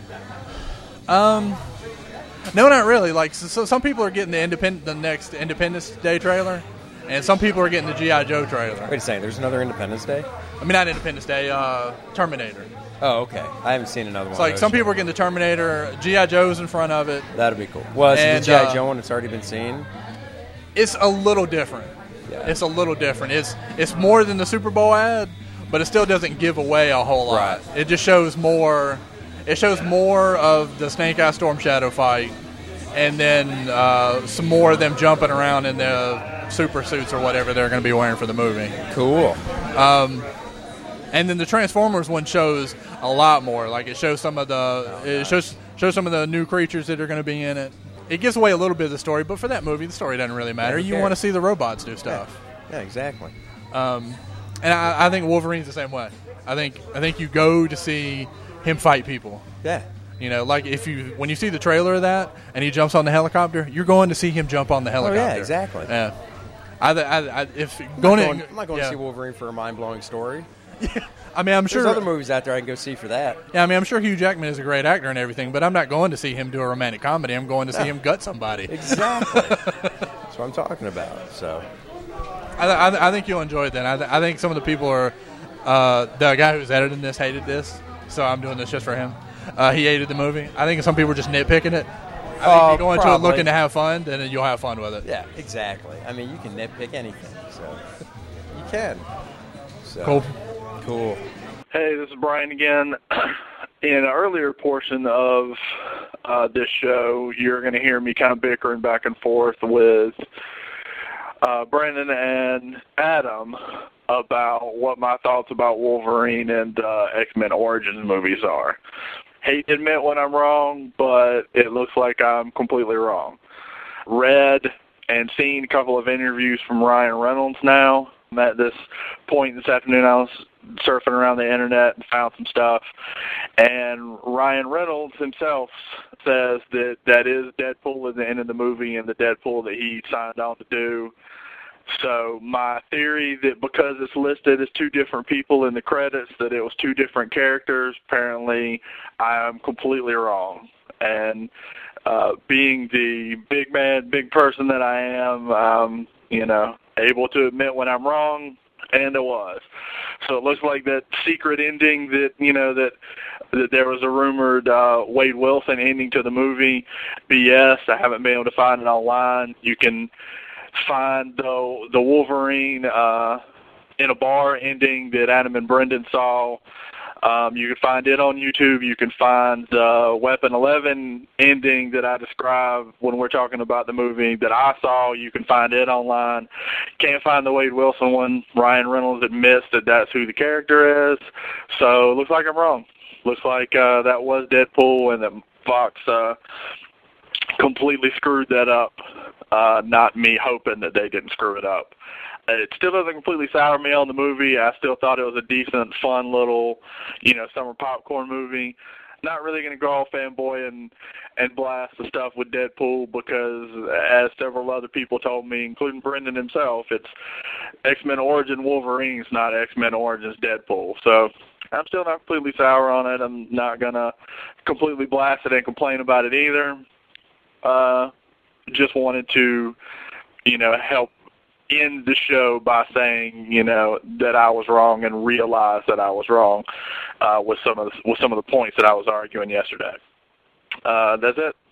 it? No, not really. Like, so some people are getting the next Independence Day trailer, and some people are getting the G.I. Joe trailer. Wait a second. There's another Independence Day? I mean, not Independence Day. Terminator. Oh, okay. I haven't seen another one. It's like some people are getting the Terminator. G.I. Joe's in front of it. That'd be cool. Well, is the G.I. Joe one that's already been seen? It's a little different. Yeah. It's a little different. It's more than the Super Bowl ad, but it still doesn't give away a whole lot. Right. It just shows more. It shows more of the Snake Eye Storm Shadow fight, and then some more of them jumping around in the super suits or whatever they're going to be wearing for the movie. Cool. And then the Transformers one shows a lot more. Like it shows some of the new creatures that are going to be in it. It gives away a little bit of the story, but for that movie, the story doesn't really matter. You want to see the robots do stuff. Yeah, exactly. And I think Wolverine's the same way. I think you go to see him fight people. Yeah. Like when you see the trailer of that and he jumps on the helicopter, you're going to see him jump on the helicopter. Oh yeah, exactly. Yeah. I'm not going to see Wolverine for a mind-blowing story. Yeah. I mean, I'm sure there's other movies out there I can go see for that. Yeah, I mean, I'm sure Hugh Jackman is a great actor and everything, but I'm not going to see him do a romantic comedy. I'm going to see him gut somebody. Exactly. That's what I'm talking about. So, I think you'll enjoy it. Then I think some of the people are the guy who's editing this hated this, so I'm doing this just for him. He hated the movie. I think some people are just nitpicking it. I think if you go into it looking to have fun, then you'll have fun with it. Yeah, exactly. I mean, you can nitpick anything, so you can. So. Cool. Hey, this is Brian again. In an earlier portion of this show, you're going to hear me kind of bickering back and forth with Brandon and Adam about what my thoughts about Wolverine and X-Men Origins movies are. Hate to admit when I'm wrong, but it looks like I'm completely wrong. Read and seen a couple of interviews from Ryan Reynolds now. At this point this afternoon, I was surfing around the internet and found some stuff, and Ryan Reynolds himself says that is Deadpool at the end of the movie and the Deadpool that he signed on to do. So my theory that because it's listed as two different people in the credits that it was two different characters, apparently I am completely wrong. And being the big person that I am, able to admit when I'm wrong, and it was. So it looks like that secret ending that that there was a rumored Wade Wilson ending to the movie. BS. I haven't been able to find it online. You can find the Wolverine in a bar ending that Adam and Brendan saw. You can find it on YouTube. You can find the Weapon 11 ending that I described when we're talking about the movie that I saw. You can find it online. Can't find the Wade Wilson one. Ryan Reynolds admits that that's who the character is. So it looks like I'm wrong. Looks like that was Deadpool and that Fox completely screwed that up. Not me hoping that they didn't screw it up. It still doesn't completely sour me on the movie. I still thought it was a decent, fun little, summer popcorn movie. Not really going to go all fanboy and blast the stuff with Deadpool because, as several other people told me, including Brendan himself, it's X-Men Origin Wolverine's not X-Men Origins Deadpool. So I'm still not completely sour on it. I'm not going to completely blast it and complain about it either. Just wanted to, help end the show by saying, that I was wrong and realize that I was wrong with some of the points that I was arguing yesterday. That's it.